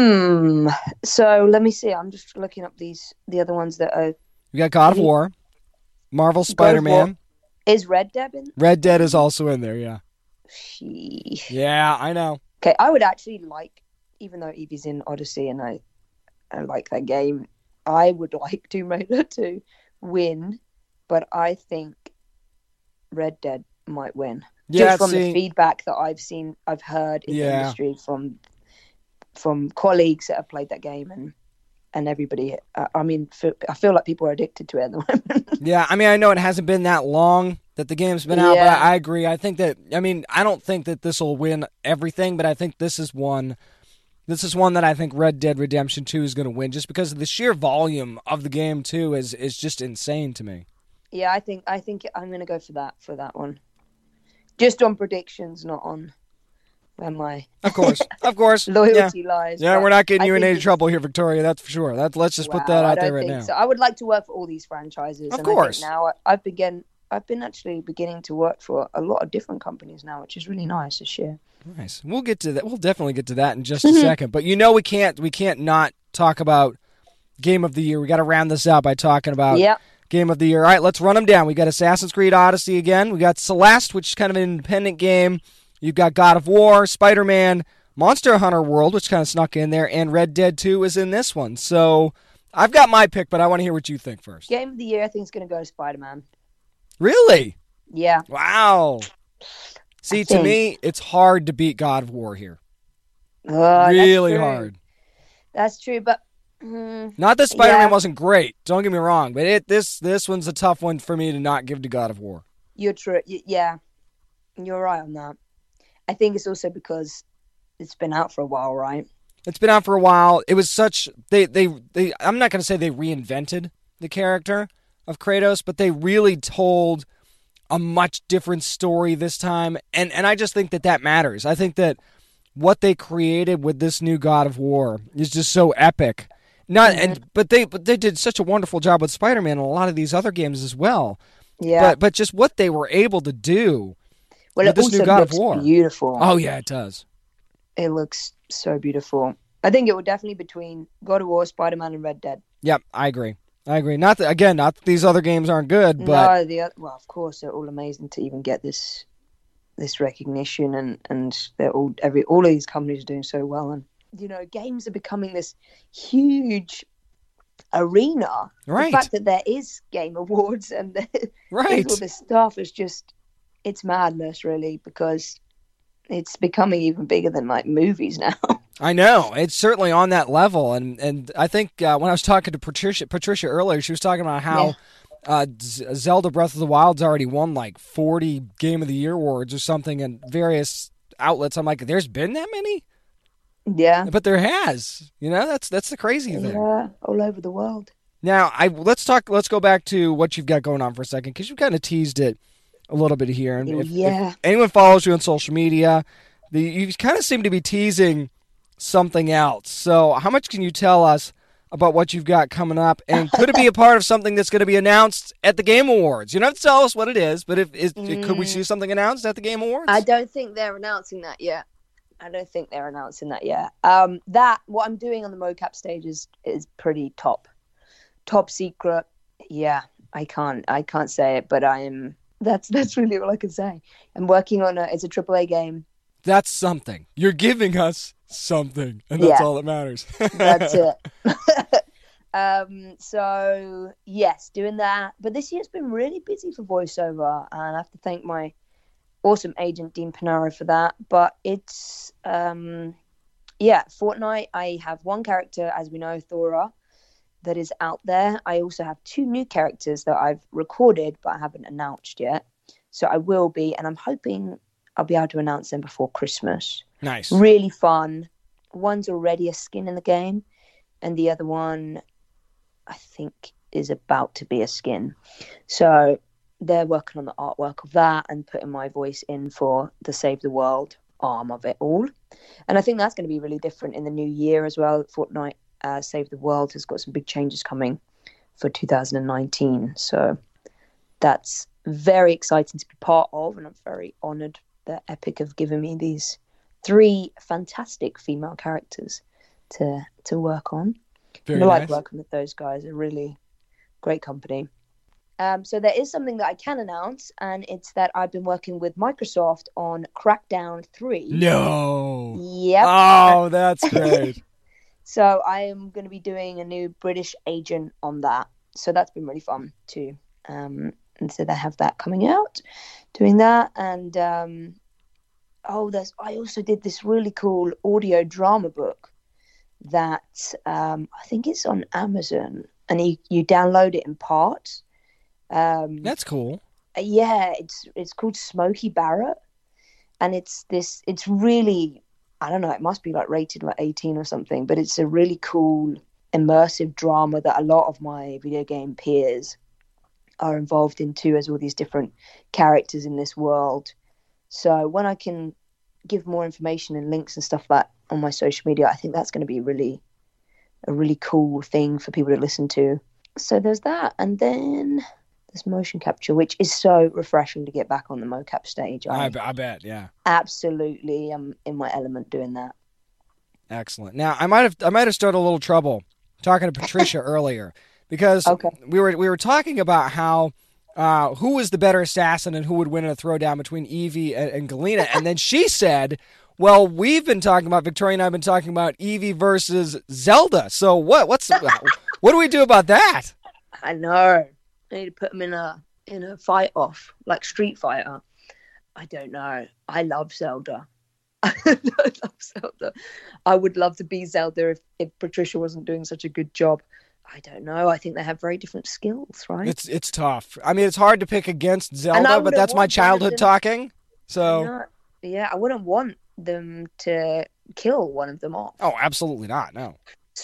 Hmm. So let me see. I'm just looking up these the other ones that are. We got God of War, Marvel Spider-Man, Is Red Dead in? Red Dead is also in there. Yeah. Sheesh. Yeah, I know. Okay, I would actually like, even though Evie's in Odyssey and I, I like that game, I would like Tomb Raider to win, but I think Red Dead might win. Yeah, Just from see- the feedback that I've seen, I've heard in the Yeah. industry from from colleagues that have played that game and and everybody. I, I mean, f- I feel like people are addicted to it at the moment. Yeah, I mean, I know it hasn't been that long that the game's been out, but Yeah. I, I agree. I think that, I mean, I don't think that this will win everything, but I think this is one. This is one that I think Red Dead Redemption two is going to win, just because the sheer volume of the game too is is just insane to me. Yeah, I think I think I'm going to go for that for that one. Just on predictions, not on where my Of course, of course, loyalty yeah. lies. Yeah, but we're not getting I you in think any it's- trouble here, Victoria. That's for sure. That let's just put that Wow, I out there don't right think now. So I would like to work for all these franchises. Of and course. I think now I've begun. I've been actually beginning to work for a lot of different companies now, which is really nice this year. Nice. We'll get to that. We'll definitely get to that in just a second. But you know, we can't we can't not talk about Game of the Year. We got to round this out by talking about Yep. Game of the Year. All right, let's run them down. We got Assassin's Creed Odyssey again. We got Celeste, which is kind of an independent game. You've got God of War, Spider-Man, Monster Hunter World, which kind of snuck in there, and Red Dead two is in this one. So I've got my pick, but I want to hear what you think first. Game of the year, I think, is going to go to Spider-Man. Really? Yeah. Wow. See, to think- me, it's hard to beat God of War here. Oh, that's really true. hard. That's true, but mm, Not that Spider-Man Yeah. wasn't great. Don't get me wrong, but it this this one's a tough one for me to not give to God of War. you're true. Y- Yeah, you're right on that. I think it's also because it's been out for a while, right? It's been out for a while. It was such they they, they I'm not going to say they reinvented the character of Kratos, but they really told a much different story this time, and and I just think that that matters. I think that what they created with this new God of War is just so epic. Not and but they but they did such a wonderful job with Spider-Man and a lot of these other games as well. Yeah. But but just what they were able to do well, with it this also new God of looks War. beautiful. Oh yeah, it does. It looks so beautiful. I think it would definitely between God of War, Spider-Man, and Red Dead. Yep, I agree. I agree. Not that again, not that these other games aren't good, but no, the oth- well, of course, they're all amazing to even get this this recognition, and and they're all every all of these companies are doing so well, and you know, games are becoming this huge arena. Right. The fact that there is game awards and there Right. is all this stuff is just it's madness, really, because it's becoming even bigger than like movies now. I know it's certainly on that level, and and I think uh, when I was talking to Patricia Patricia earlier, she was talking about how Yeah. uh, Z- Zelda Breath of the Wild's already won like forty Game of the Year awards or something in various outlets. I'm like, there's been that many? Yeah. But there has. You know, that's that's the crazy thing. Yeah, all over the world. Now, I let's talk. Let's go back to what you've got going on for a second, because you've kind of teased it a little bit here. And if, yeah. if anyone follows you on social media, the, you kind of seem to be teasing something else. So, how much can you tell us about what you've got coming up? And could it be a part of something that's going to be announced at the Game Awards? You don't have to tell us what it is, but if is, mm. could we see something announced at the Game Awards? I don't think they're announcing that yet. I don't think they're announcing that yet. Um, that what I'm doing on the mocap stage is is pretty top, top secret. Yeah, I can't I can't say it, but I am. That's that's really all I can say. I'm working on a. It's a triple A game. That's something. You're giving us something, and that's yeah. all that matters. That's it. um. So yes, doing that. But this year's been really busy for voiceover, and I have to thank my awesome agent Dean Panaro for that. But it's um yeah Fortnite. I have one character, as we know, Thora, that is out there. I also have two new characters that I've recorded but I haven't announced yet, so I will be, and I'm hoping I'll be able to announce them before Christmas. Nice. Really fun. One's already a skin in the game, and the other one I think is about to be a skin. So they're working on the artwork of that and putting my voice in for the Save the World arm of it all. And I think that's going to be really different in the new year as well. Fortnite uh, Save the World has got some big changes coming for two thousand nineteen. So that's very exciting to be part of, and I'm very honoured that Epic have given me these three fantastic female characters to to work on. Very I like nice. working with those guys. They're really great company. Um, so there is something that I can announce, and it's that I've been working with Microsoft on Crackdown three. No. Yep. Oh, that's great. So I am going to be doing a new British agent on that. So that's been really fun too. Um, and so they have that coming out, doing that. And um, oh, there's I also did this really cool audio drama book that um, I think it's on Amazon, and you, you download it in parts. Um, That's cool. Yeah, it's it's called Smokey Barrett, and it's this. It's really, I don't know. It must be like rated like eighteen or something, but it's a really cool immersive drama that a lot of my video game peers are involved in too, as all these different characters in this world. So when I can give more information and links and stuff like that on my social media, I think that's going to be really a really cool thing for people to listen to. So there's that, and then there's motion capture, which is so refreshing to get back on the mocap stage. I, I, I bet, yeah. Absolutely, I'm in my element doing that. Excellent. Now, I might have I might have started a little trouble talking to Patricia earlier, because okay. we were we were talking about how uh, who was the better assassin and who would win in a throwdown between Evie and, and Galena, and then she said, well, we've been talking about, Victoria and I have been talking about Evie versus Zelda. So what what's what do we do about that? I know. I need to put them in a in a fight off, like Street Fighter. I don't know. I love Zelda. I love Zelda. I would love to be Zelda if, if Patricia wasn't doing such a good job. I don't know. I think they have very different skills, right? It's it's tough. I mean, it's hard to pick against Zelda, but that's my childhood talking. So yeah, I wouldn't want them to kill one of them off. Oh, absolutely not. No.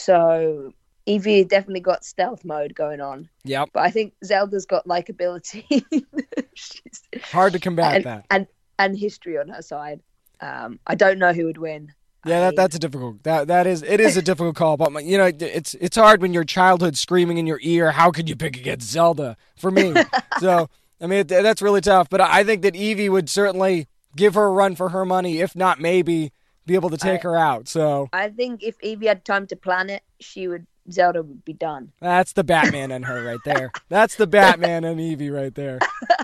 So Evie definitely got stealth mode going on. Yep. But I think Zelda's got likability. She's, hard to combat and, that. And and history on her side. Um, I don't know who would win. Yeah, that, that's a difficult. That that is it is a difficult call, but you know it's it's hard when your childhood screaming in your ear. How could you pick against Zelda? For me, so I mean it, that's really tough. But I think that Evie would certainly give her a run for her money, if not maybe be able to take I, her out. So I think if Evie had time to plan it, she would. Zelda would be done. That's the Batman in her right there. That's the Batman and Evie right there.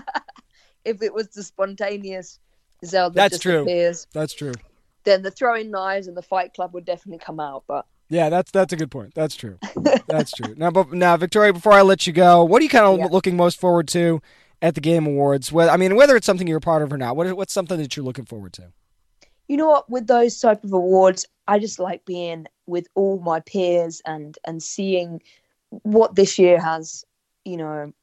If it was the spontaneous Zelda that's disappears, true. That's true. Then the throwing knives and the Fight Club would definitely come out. But yeah, that's that's a good point. That's true. That's true. Now, but now, Victoria, before I let you go, what are you kind of yeah. looking most forward to at the Game Awards? Well, I mean, whether it's something you're a part of or not, what what's something that you're looking forward to? You know what? With those type of awards, I just like being with all my peers and and seeing what this year has, you know,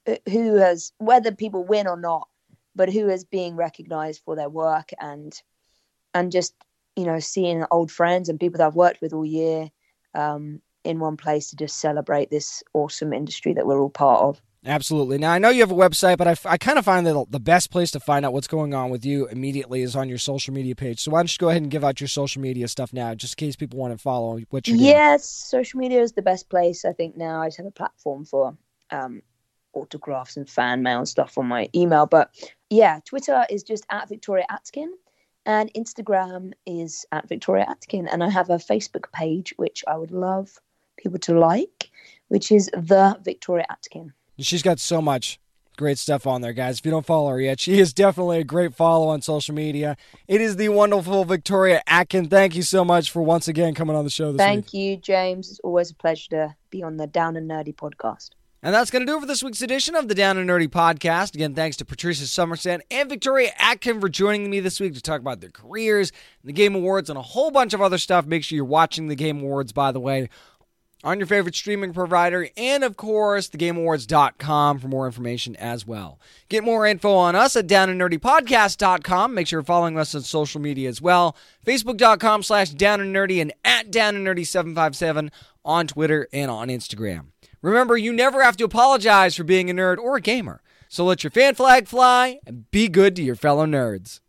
who has, whether people win or not, but who is being recognized for their work, and and just, you know, seeing old friends and people that I've worked with all year um, in one place to just celebrate this awesome industry that we're all part of. Absolutely. Now, I know you have a website, but I, I kind of find that the best place to find out what's going on with you immediately is on your social media page. So why don't you go ahead and give out your social media stuff now, just in case people want to follow what you're doing. Yes, social media is the best place, I think, now. I just have a platform for um, autographs and fan mail and stuff on my email. But yeah, Twitter is just at Victoria Atkin, and Instagram is at Victoria Atkin. And I have a Facebook page, which I would love people to like, which is The Victoria Atkin. She's got so much great stuff on there, guys. If you don't follow her yet, she is definitely a great follow on social media. It is the wonderful Victoria Atkin. Thank you so much for once again coming on the show this Thank week. Thank you, James. It's always a pleasure to be on the Down and Nerdy podcast. And that's going to do it for this week's edition of the Down and Nerdy podcast. Again, thanks to Patricia Somerset and Victoria Atkin for joining me this week to talk about their careers, the Game Awards, and a whole bunch of other stuff. Make sure you're watching the Game Awards, by the way, on your favorite streaming provider, and of course, the game awards dot com for more information as well. Get more info on us at down and nerdy podcast dot com. Make sure you're following us on social media as well. Facebook dot com slash down and nerdy and at down and nerdy seven five seven on Twitter and on Instagram. Remember, you never have to apologize for being a nerd or a gamer. So let your fan flag fly and be good to your fellow nerds.